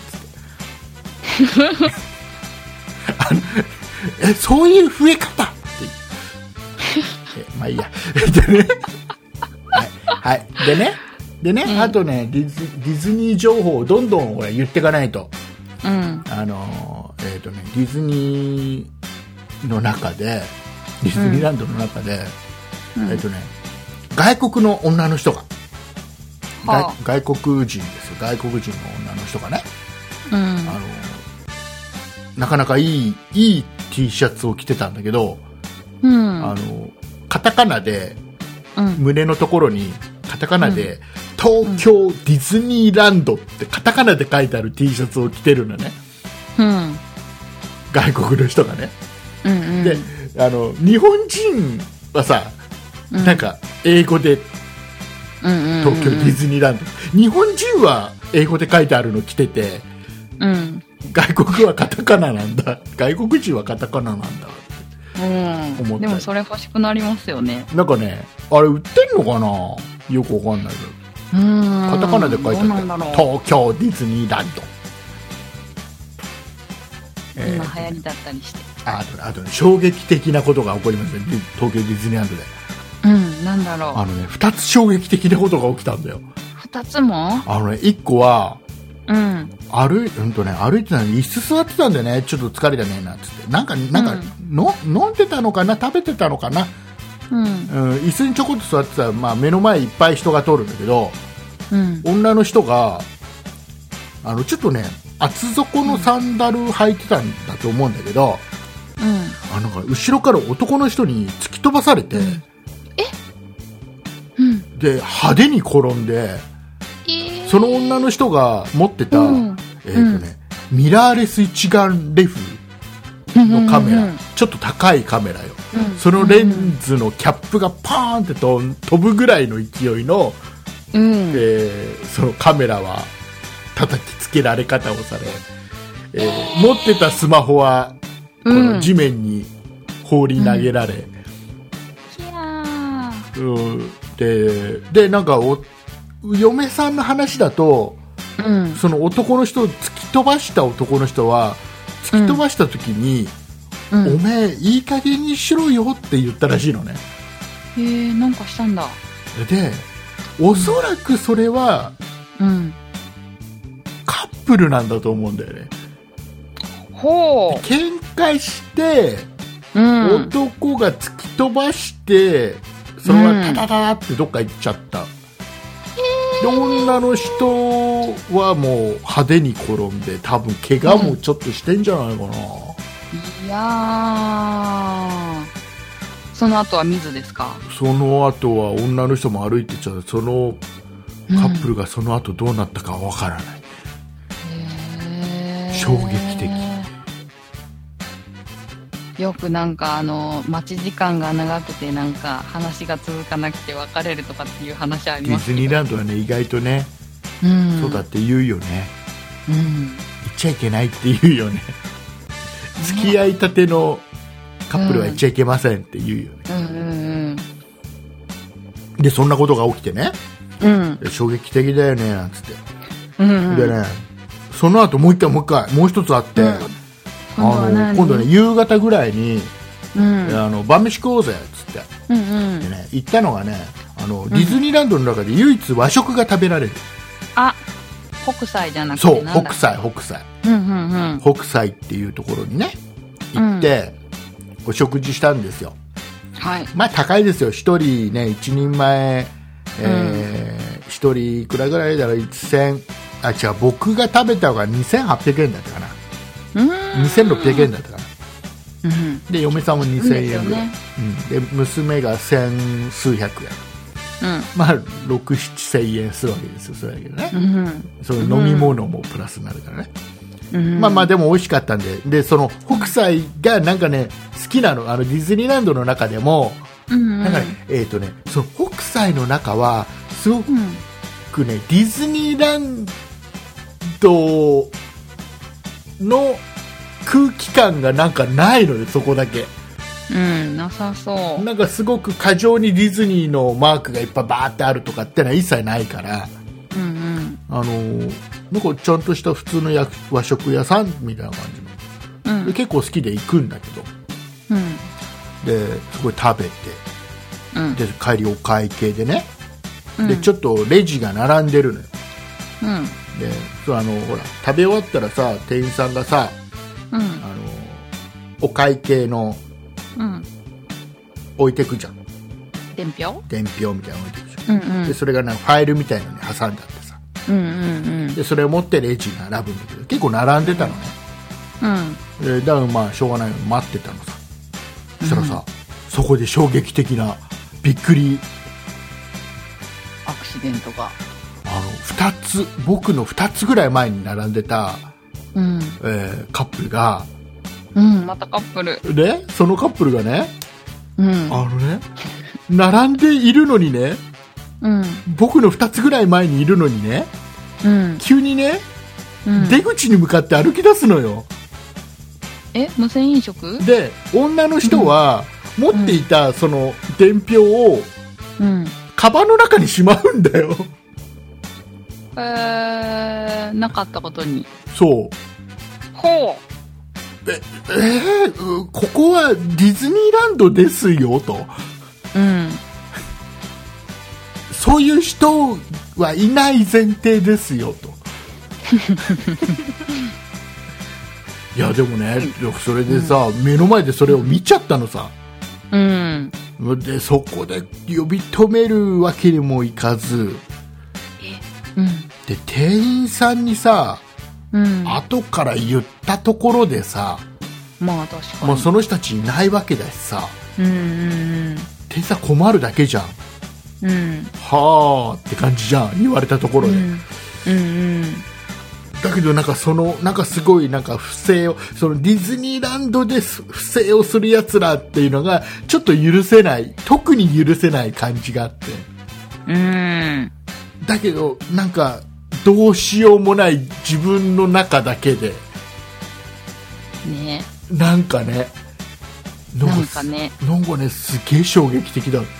あのえそういう増え方ってえまあいいやでねはい、はい、でねでね、うん、あとねディズ、ディズニー情報をどんどん俺言っていかないと、 うん、 あのえっ、ー、とねディズニーの中でディズニーランドの中で、うん、えっ、ー、とね外国の女の人が、はあ、外, 外国人ですよ外国人の女の人がね、 うん、あのなかなかいいいい T シャツを着てたんだけど、 うん、 あのカタカナで、 うん、 胸のところにカタカナで、うん、東京ディズニーランドってカタカナで書いてある T シャツを着てるのね、 うん、 外国の人がね、 うんうん、 であの日本人はさ、うん、なんか英語で東京ディズニーランド、日本人は英語で書いてあるの着てて、 うん、 外国はカタカナなんだ外国人はカタカナなんだって思った、 うん、でもそれ欲しくなりますよね。 なんかねあれ売ってんのかなよくわかんないけど、 うんカタカナで書いてある東京ディズニーランド、 今流行りだったりして、 ああと、あとね衝撃的なことが起こりますね東京ディズニーランドで。 うん、なんだろう。 あのね、二つ衝撃的なことが起きたんだよ。 二つも？ あのね、一個は、 うん。 歩い、うんとね、歩いてたのに椅子座ってたんだよね。ちょっと疲れたね、なんつって。なんか、なんか、うん、の、飲んでたのかな食べてたのかなうん。うん、 椅子にちょこっと座ってたら、まあ、目の前いっぱい人が通るんだけど、 うん。 女の人が、あの、ちょっとね、 厚底のサンダル履いてたんだと思うんだけど、 うん、 あの後ろから男の人に突き飛ばされて、うん、 え、うん、 で派手に転んで、 えー、 その女の人が持ってた、うん、えーとねうん、ミラーレス一眼レフのカメラ、うんうんうん、ちょっと高いカメラよ、うん、そのレンズのキャップがパーンって飛ぶぐらいの勢いの、うん、えー、そのカメラは叩きつけられ方をされ、えー、持ってたスマホはこの地面に放り投げられ、うんうん、で, でなんかお嫁さんの話だと、うん、その男の人を突き飛ばした男の人は突き飛ばした時に、うん、おめえいい加減にしろよって言ったらしいのね。 へえ、なんかしたんだ。 でおそらくそれは、うん、カップルなんだと思うんだよね。 ほう。 喧嘩して、うん、男が突き飛ばしてそれはタタタってどっか行っちゃった、うん、で女の人はもう派手に転んで多分怪我もちょっとしてんじゃないかな、うん、いやー、その後は水ですか？ その後は女の人も歩いてちゃう。そのカップルがその後どうなったかわからない、うん、衝撃的。 よくなんかあの待ち時間が長くてなんか話が続かなくて別れるとかっていう話ありますけど、 ディズニーランドはね意外とね、うん、そうだって言うよね、うん、言っちゃいけないって言うよね付き合いたてのカップルは言っちゃいけませんって言うよね、うんうんうんうん、でそんなことが起きてね、うん、衝撃的だよねなんつって、うんうん、でねその後もう一回もう一回もう一つあって、うん、あの今度ね夕方ぐらいに、うん、あの晩飯食おうぜっつって、うんうん、でね行ったのがねあのディズニーランドの中で唯一和食が食べられる、うん、 あ北斎じゃなくてそう北斎北斎、うんうんうん、北斎っていうところにね行って、うん、お食事したんですよ。はい、まあ高いですよ。一人ね一人前、えー、一、うん、人いくらぐらいだろうせんあ違う僕が食べたのがにせんはっぴゃくえんだったかな。にせんろっぴゃくえんだったかな、うん、で嫁さんもにせんえんぐらい、ねうん、で娘が千数百円、うん、まあろく、ななせんえんするわけですよ。それだけどね、うん、その飲み物もプラスになるからね、うん、まあまあでも美味しかったんで、でその北斎がなんかね好きなの、あのディズニーランドの中でも、うん、なんかねえっとねその北斎の中はすごくね、ディズニーランドの空気感がなんかないのよ、そこだけ。 うん、なさそう。 なんかすごく過剰にディズニーのマークがいっぱいバーってあるとかってのは一切ないから、うんうん、あのなんかちゃんとした普通の和食屋さんみたいな感じの、うん、で結構好きで行くんだけど、うん、ですごい食べて、うん、で帰りお会計でね、うん、でちょっとレジが並んでるのよ、うんでそうあのほら食べ終わったらさ店員さんがさ、うん、あのお会計の、うん、置いてくじゃん。 伝票伝票みたいなの置いてくじゃん、うんうん、でそれがなんかファイルみたいなのに挟んであってさ、うんうんうん、でそれを持ってレジに並ぶんだけど結構並んでたのね、うん、でだからまあしょうがないの待ってたのさ。そしたらさ、うん、そこで衝撃的なびっくりアクシデントがあのふたつ僕のふたつぐらい前に並んでた、うんえー、カップルが、 うん、またカップルでそのカップルがね、うん、あのね並んでいるのにね、うん、僕のふたつぐらい前にいるのにね、うん、急にね、うん、出口に向かって歩き出すのよ。 え無銭飲食で女の人は、うん、持っていたその伝票を、うん、カバンの中にしまうんだよ。 えー、なかったことに。 そう。 ほう。 え、えー、ここはディズニーランドですよと。うん。そういう人はいない前提ですよと。いやでもね、それでさ、うん、目の前でそれを見ちゃったのさ。うん。でそこで呼び止めるわけにもいかず。うん、で店員さんにさうん、 後から言ったところでさ、 まあ確かにもうその人たちいないわけだしさ、 うんうんうん、 店員さん困るだけじゃん、 うん、 はあって感じじゃん、言われたところで、 うんうんうん、 だけどなんかそのなんかすごいなんか不正を、そのディズニーランドで不正をするやつらっていうのがちょっと許せない、特に許せない感じがあって、 うん、 だけどなんかどうしようもない自分の中だけでね、 なんかね、 なんかね、 なんかね、すげえ衝撃的だった。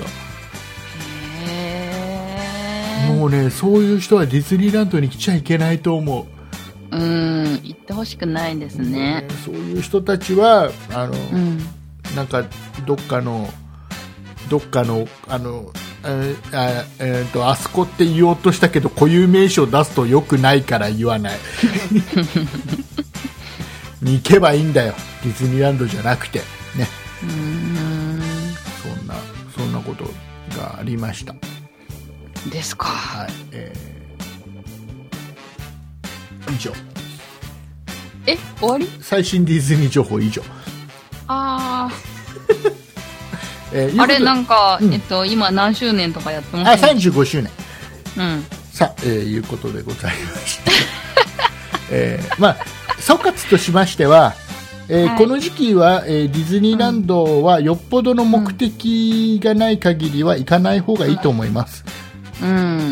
へー、 もうね、そういう人はディズニーランドに来ちゃいけないと思う。 うーん、行ってほしくないですね。 そういう人たちはあの、 うん、 なんかどっかのどっかのあのえーあえー、とあそこって言おうとしたけど固有名詞を出すと良くないから言わないに行けばいいんだよ、ディズニーランドじゃなくてね。 うーん、 そんなそんなことがありましたですか。 はい、えー、以上。 え、終わり？ 最新ディズニー情報以上。 あえー、 あれなんか、 うん、 えっと、今何周年とかやってますあ、さんじゅうごしゅうねん、 うん、 さあ、えー、いうことでございまして、えー、まあ総括としましては、えーはい、この時期は、えー、ディズニーランドはよっぽどの目的がない限りは行かない方がいいと思います、 うん、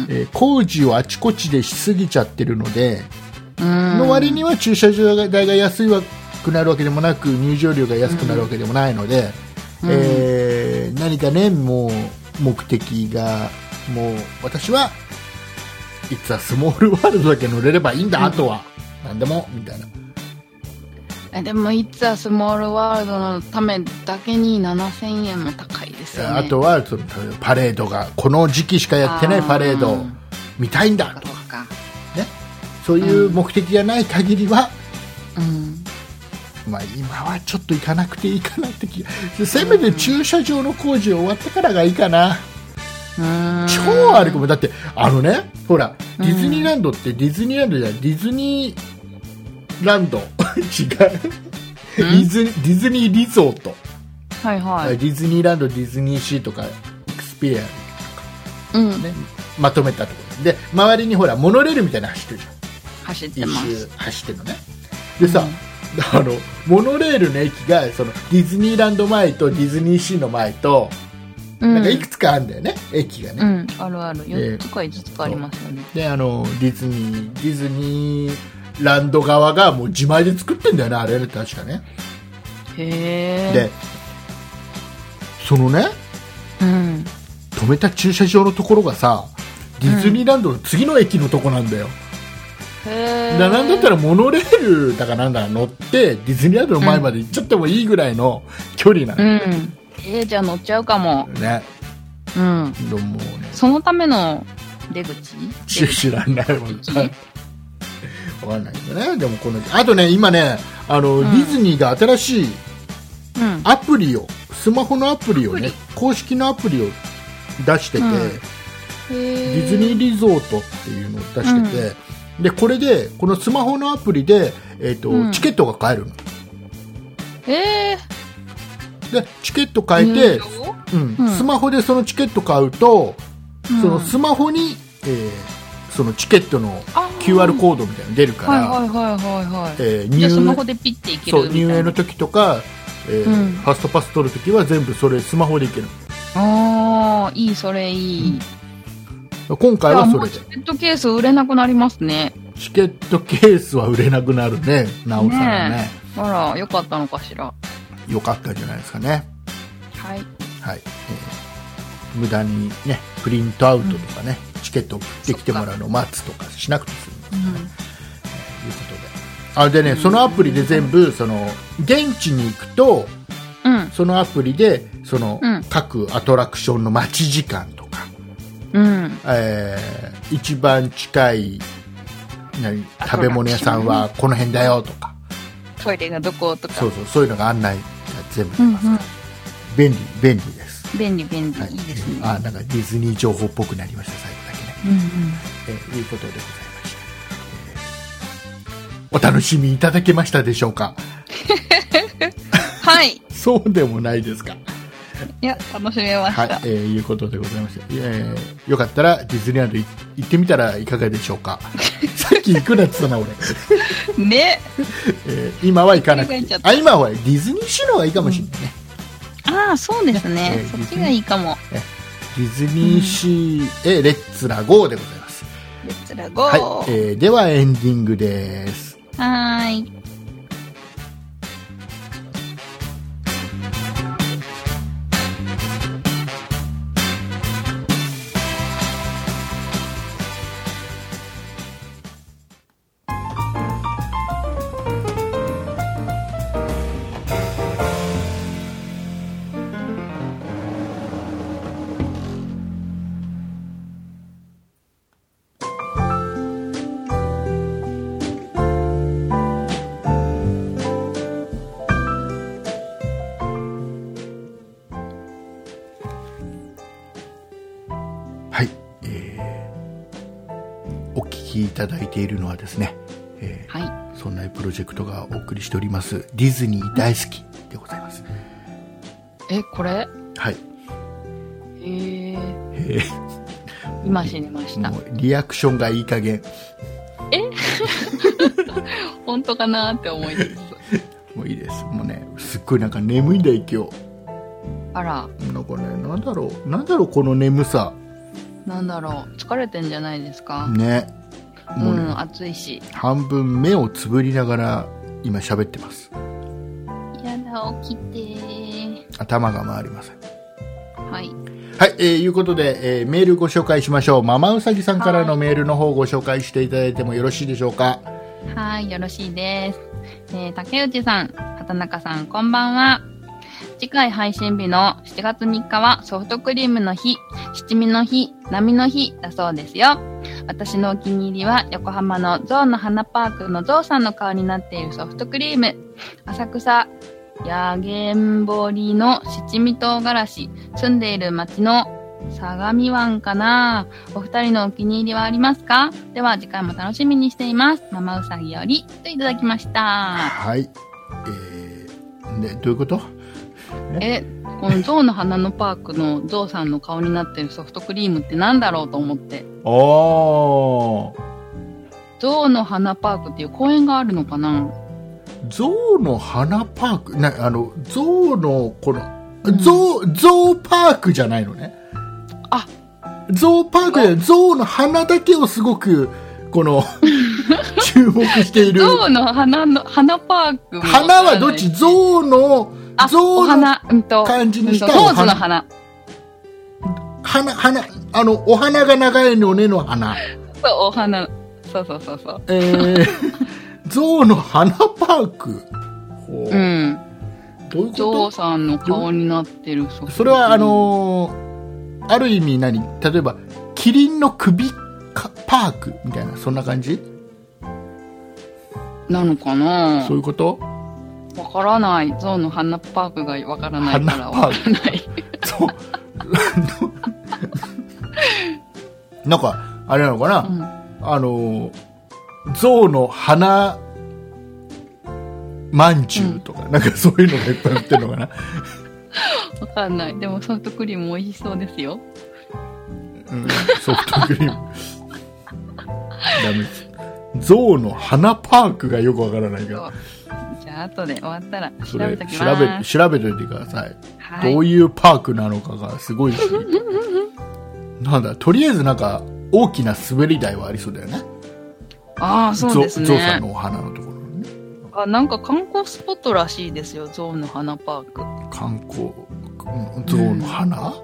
えー、工事をあちこちでしすぎちゃってるので、 うん、 の割には駐車場代が安くなるわけでもなく入場料が安くなるわけでもないので、うん、えー、何かね、もう目的がもう私は「It's a small world」だけ乗れればいいんだ、うん、あとは何でもみたいな。 えでも「It's a small world」のためだけにななせんえんも高いですよね。 あとはそのパレードがこの時期しかやってないパレードを見たいんだとか、ね、そういう目的がない限りは、 うん、 まあ、今はちょっと行かなくていいかなって気が、せめて駐車場の工事終わってからがいいかな。 うん、 超あるかも。だってあのね、ほらディズニーランドってディズニーランドじゃない、ディズニーランド違うディズディズニーリゾート、 はいはい、 ディズニーランド、ディズニーシーとかエクスペリアとか、 うんね、まとめたところで、周りにほらモノレールみたいなの走ってるじゃん。 走ってます。 一周走ってるのね。でさ、うん、あのモノレールの駅がそのディズニーランド前とディズニーシーの前と、うん、なんかいくつかあるんだよね、駅がね、 うん、あるある、よっつかいつつかありますよね。 で、あのディズニーディズニーランド側がもう自前で作ってんだよね、あれ確かね。 へー。 でそのね、 うん、 止めた駐車場のところがさ、ディズニーランドの次の駅のとこなんだよ、 うん、へー。 だなんだったらモノレールだかなんだか乗ってディズニーランドの前まで行っちゃってもいいぐらいの距離なの、 うん、えー、じゃあ乗っちゃうかもね。 うん、 でもね、 そのための出口知らないもんねわかんないけどね。でもこのあとね、今ね、あの、うん、ディズニーが新しいアプリを、スマホのアプリをね、公式のアプリを出してて、うん、ディズニーリゾートっていうのを出してて、うん、でこれでこのスマホのアプリで、えーとうん、チケットが買えるの。 えー、でチケット買えて、うんうん、スマホでそのチケット買うと、うん、そのスマホに、えーそのチケットの キューアール コードみたいなの出るから、 はいはいはいはい、 えー、 じゃあスマホでピッていけるみたいな。 そう、入園の時とか、えーうん、ファストパス取る時は全部それスマホでいける。 ああ、いい、それいい、 うん、今回はそれでチケットケース売れなくなりますね。 チケットケースは売れなくなるね、なおさんね。 ね、あら、よかったのかしら。 よかったんじゃないですかね。 はいはい、えー、無駄にねプリントアウトとかね、うん、チケットを送ってきてもらうのを待つとかしなくて済むんですね、うん、えー、いうことで、あでね、そのアプリで全部その現地に行くと、うん、そのアプリでその、うん、各アトラクションの待ち時間とか、 うん、 えー、一番近い何食べ物屋さんはこの辺だよとか、 トイレがどことか、 そうそう、そういうのが案内が全部出ます、うんうん、便利便利です。 便利便利、はい、いいですね。 あ、なんかディズニー情報っぽくなりました、最後だけね、 うんうん、 えー、いうことでございました、 お楽しみいただけましたでしょうか？ はい。 そうでもないですか？ いや、楽しめました。 はい、えー、いうことでございまして、えー、よかったらディズニーランド行ってみたらいかがでしょうか？さっき行くなって言ったな俺。 ね。 えー、今は行かなくて、あ、今はディズニーシーの方がいいかもしれないね。 うん、ああ、そうですね。えー、そっちがいいかも。 ディズニーシーへレッツラゴーでございます。 レッツラゴー。 はい、えー、ではエンディングです。 はーい。 いただいているのはですね、えーはい、 そんなプロジェクトがお送りしておりますディズニー大好きでございます。 え、これ？ はい。 へー。 へー。 今知りました。 もうリアクションがいい加減。 え本当かなって思いつつ。 もういいです。もうね、すっごいなんか眠いんだよ今日。 あら。 なんかね、なんだろう、なんだろうこの眠さ。 なんだろう、疲れてんじゃないですか？ ね。もうね、 うん、暑いし。 半分目をつぶりながら今喋ってます。 やだ、起きて。 頭が回りません。 はい。 はい、えー、いうことで、えー、メールご紹介しましょう。ママウサギさんからのメールの方をご紹介していただいてもよろしいでしょうか？ はい、よろしいです。えー、竹内さん、畑中さん、こんばんは。次回配信日のしちがつみっかはソフトクリームの日、七味の日、波の日だそうですよ。私のお気に入りは横浜のゾウの花パークのゾウさんの顔になっているソフトクリーム。浅草、やげんぼりの七味唐辛子。住んでいる町の相模湾かな。お二人のお気に入りはありますか？では次回も楽しみにしています。ママウサギよりといただきました。 はい。えー、で、どういうこと？ え、このゾウの花のパークのゾウさんの顔になってるソフトクリームってなんだろうと思って。 あー。 ゾウの花パークっていう公園があるのかな？ ゾウの花パークな、あの、ゾウの、この、うん、ゾウ、ゾウパークじゃないのね。 あ、 ゾウパークで、ゾウの花だけをすごく、この、注目している。 ゾウの花の、花パークも。 花はどっち？ゾウの、ゾウの感じにしたお花。うんと、うんと、ゾウズの花。 花、花、あの、お花が長いのねの花。 そう、お花。そうそうそうそう。 えー、ゾウの花パーク。ほう。 うん。 どういうこと？ ゾウさんの顔になってる。 それは、あのー、ある意味何？例えば、キリンの首パークみたいな、そんな感じ？ なのかな？ そういうこと？ わからない。ゾウの花パークがわからないからわからない。 そう。なんか、あれなのかな、うん、あの、ゾウの花まんじゅうとか、うん、なんかそういうのがいっぱい売ってるのかなわかんない。でもソフトクリーム美味しそうですよ。 うん、ソフトクリーム。ダメです。ゾウの花パークがよくわからないから。 じゃあ後で終わったら調べときます。 調べ、調べといてください。 はい、 どういうパークなのかがすごいし。なんだ、とりあえずなんか大きな滑り台はありそうだよね。 ああ、そうですね。 ゾウさんのお花のところね。 あ、なんか観光スポットらしいですよ、ゾウの花パーク。 観光、ゾウの花、うん、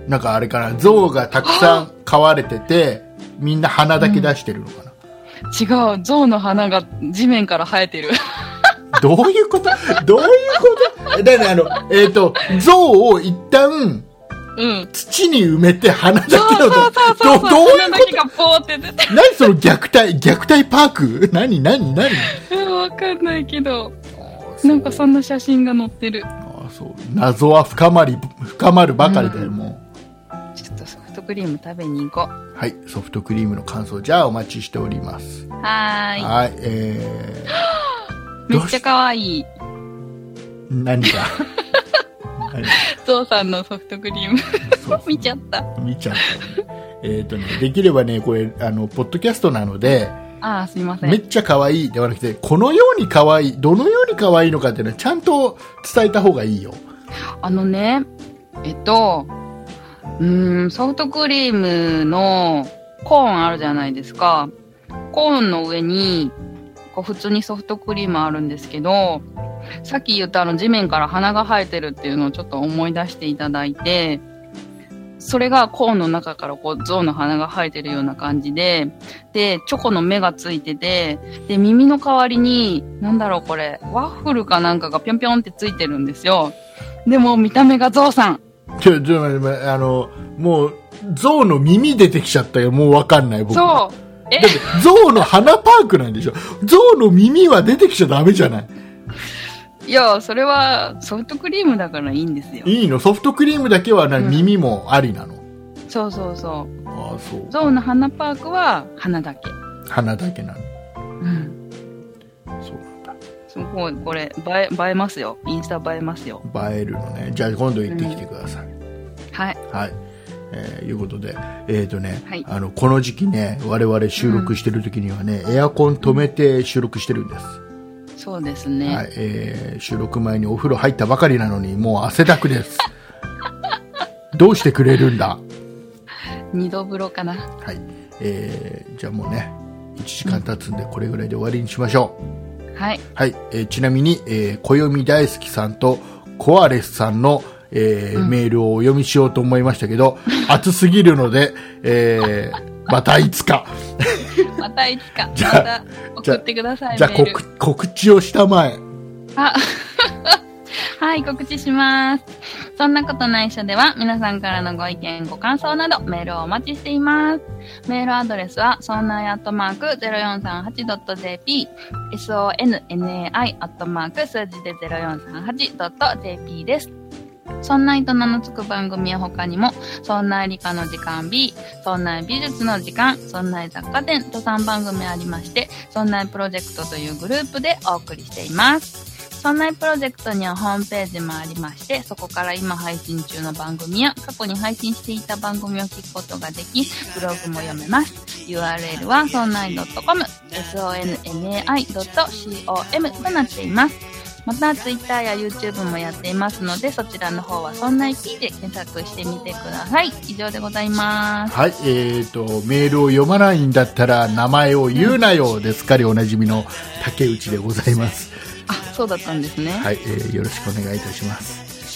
なんかあれかな、ゾウがたくさん飼われてて、みんな花だけ出してるのかな。 うん、違う、ゾウの花が地面から生えてる。 どういうこと？どういうこと？だからあの、えっと、ゾウを一旦、うん、土に埋めて花だけの、 そうそうそうそうそう、どういうこと？花だけがポーって出て。 何その虐待、虐待パーク？何何何？ わかんないけど、なんかそんな写真が載ってる。 ああ、そう。謎は深まり、深まるばかりだよ、うん、もう。ちょっとソフトクリーム食べに行こう。はい、ソフトクリームの感想、じゃあお待ちしております。 はーい。 はい、えー、めっちゃ可愛い。 何がゾウさんのソフトクリームそう見ちゃった。 見ちゃった、ね。えっとね、できればね、これ、あの、ポッドキャストなので、 あ、すいません。 めっちゃ可愛いではなくて、このように可愛い、どのように可愛いのかっていうのはちゃんと伝えた方がいいよ。あのね、えっと、うーん、ソフトクリームのコーンあるじゃないですか。コーンの上に、こう普通にソフトクリームあるんですけど、さっき言ったあの地面から花が生えてるっていうのをちょっと思い出していただいて、それがコーンの中からこう象の花が生えてるような感じで、で、チョコの目がついてて、で、耳の代わりに、なんだろうこれ、ワッフルかなんかがぴょんぴょんってついてるんですよ。でも見た目が象さん。 ちょ、ちょ、待って、あの、もう、象の耳出てきちゃったよ。もうわかんない、僕。 そう。 えだって、象の鼻パークなんでしょ。象の耳は出てきちゃダメじゃない。 いや、それはソフトクリームだからいいんですよ。 いいの？ソフトクリームだけはな、うん、耳もありなの？ そうそうそう。 ああ、そう。 象の鼻パークは鼻だけ。 鼻だけなの。 うん。 そうなんだ。 すごい、これ、映え、映えますよ。インスタ映えますよ。 映えるのね。じゃあ今度行ってきてください。うん、 はい。 はい。えー、いうことで、えっとね、 はい、 あの、この時期ね、我々収録してる時にはね、うん、エアコン止めて収録してるんです。 そうですね。 はい、えー、収録前にお風呂入ったばかりなのに、もう汗だくです。どうしてくれるんだ。 二度風呂かな。 はい、えー、じゃあもうね、いちじかん経つんで、これぐらいで終わりにしましょう。はい。 はい、えー、ちなみに、えー、暦大好きさんとコアレスさんのえーうん、メールをお読みしようと思いましたけど、熱すぎるので、えー、またいつか。 またいつか。じゃあ、また送ってください。 じゃあ、告、告知をしたまえ。 あ、はい、告知します。そんなことないっしょでは、皆さんからのご意見、ご感想など、メールをお待ちしています。メールアドレスは、そんないアットマーク ゼロよんさんはちドットジェーピー、ソンナイ アットマーク数字で ゼロよんさんはちドットジェーピー です。そんないと名の付く番組は他にも、そんない理科の時間 B、そんない美術の時間、そんない雑貨店とさんばん組ありまして、そんないプロジェクトというグループでお送りしています。そんないプロジェクトにはホームページもありまして、そこから今配信中の番組や過去に配信していた番組を聞くことができ、ブログも読めます。ユーアールエル はそんない .com、ソンナイ ドットコム となっています。また、ツイッターや YouTube もやっていますので、そちらの方はそんない P で検索してみてください。以上でございます。 はい、えーと、メールを読まないんだったら名前を言うなよ、ですっかりおなじみの竹内でございます。 あ、そうだったんですね。 はい、えー、よろしくお願いいたします。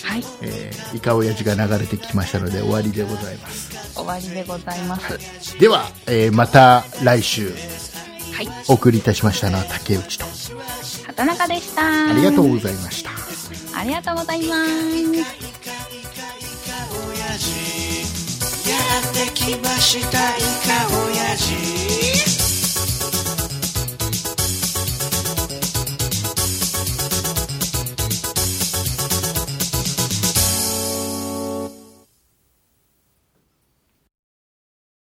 はい。 えー、イカオヤジが流れてきましたので終わりでございます。 終わりでございます。 では、えー、また来週、 はい、 お送りいたしましたのは竹内と畑中でした。 ありがとうございました。 ありがとうございます。 やってきました。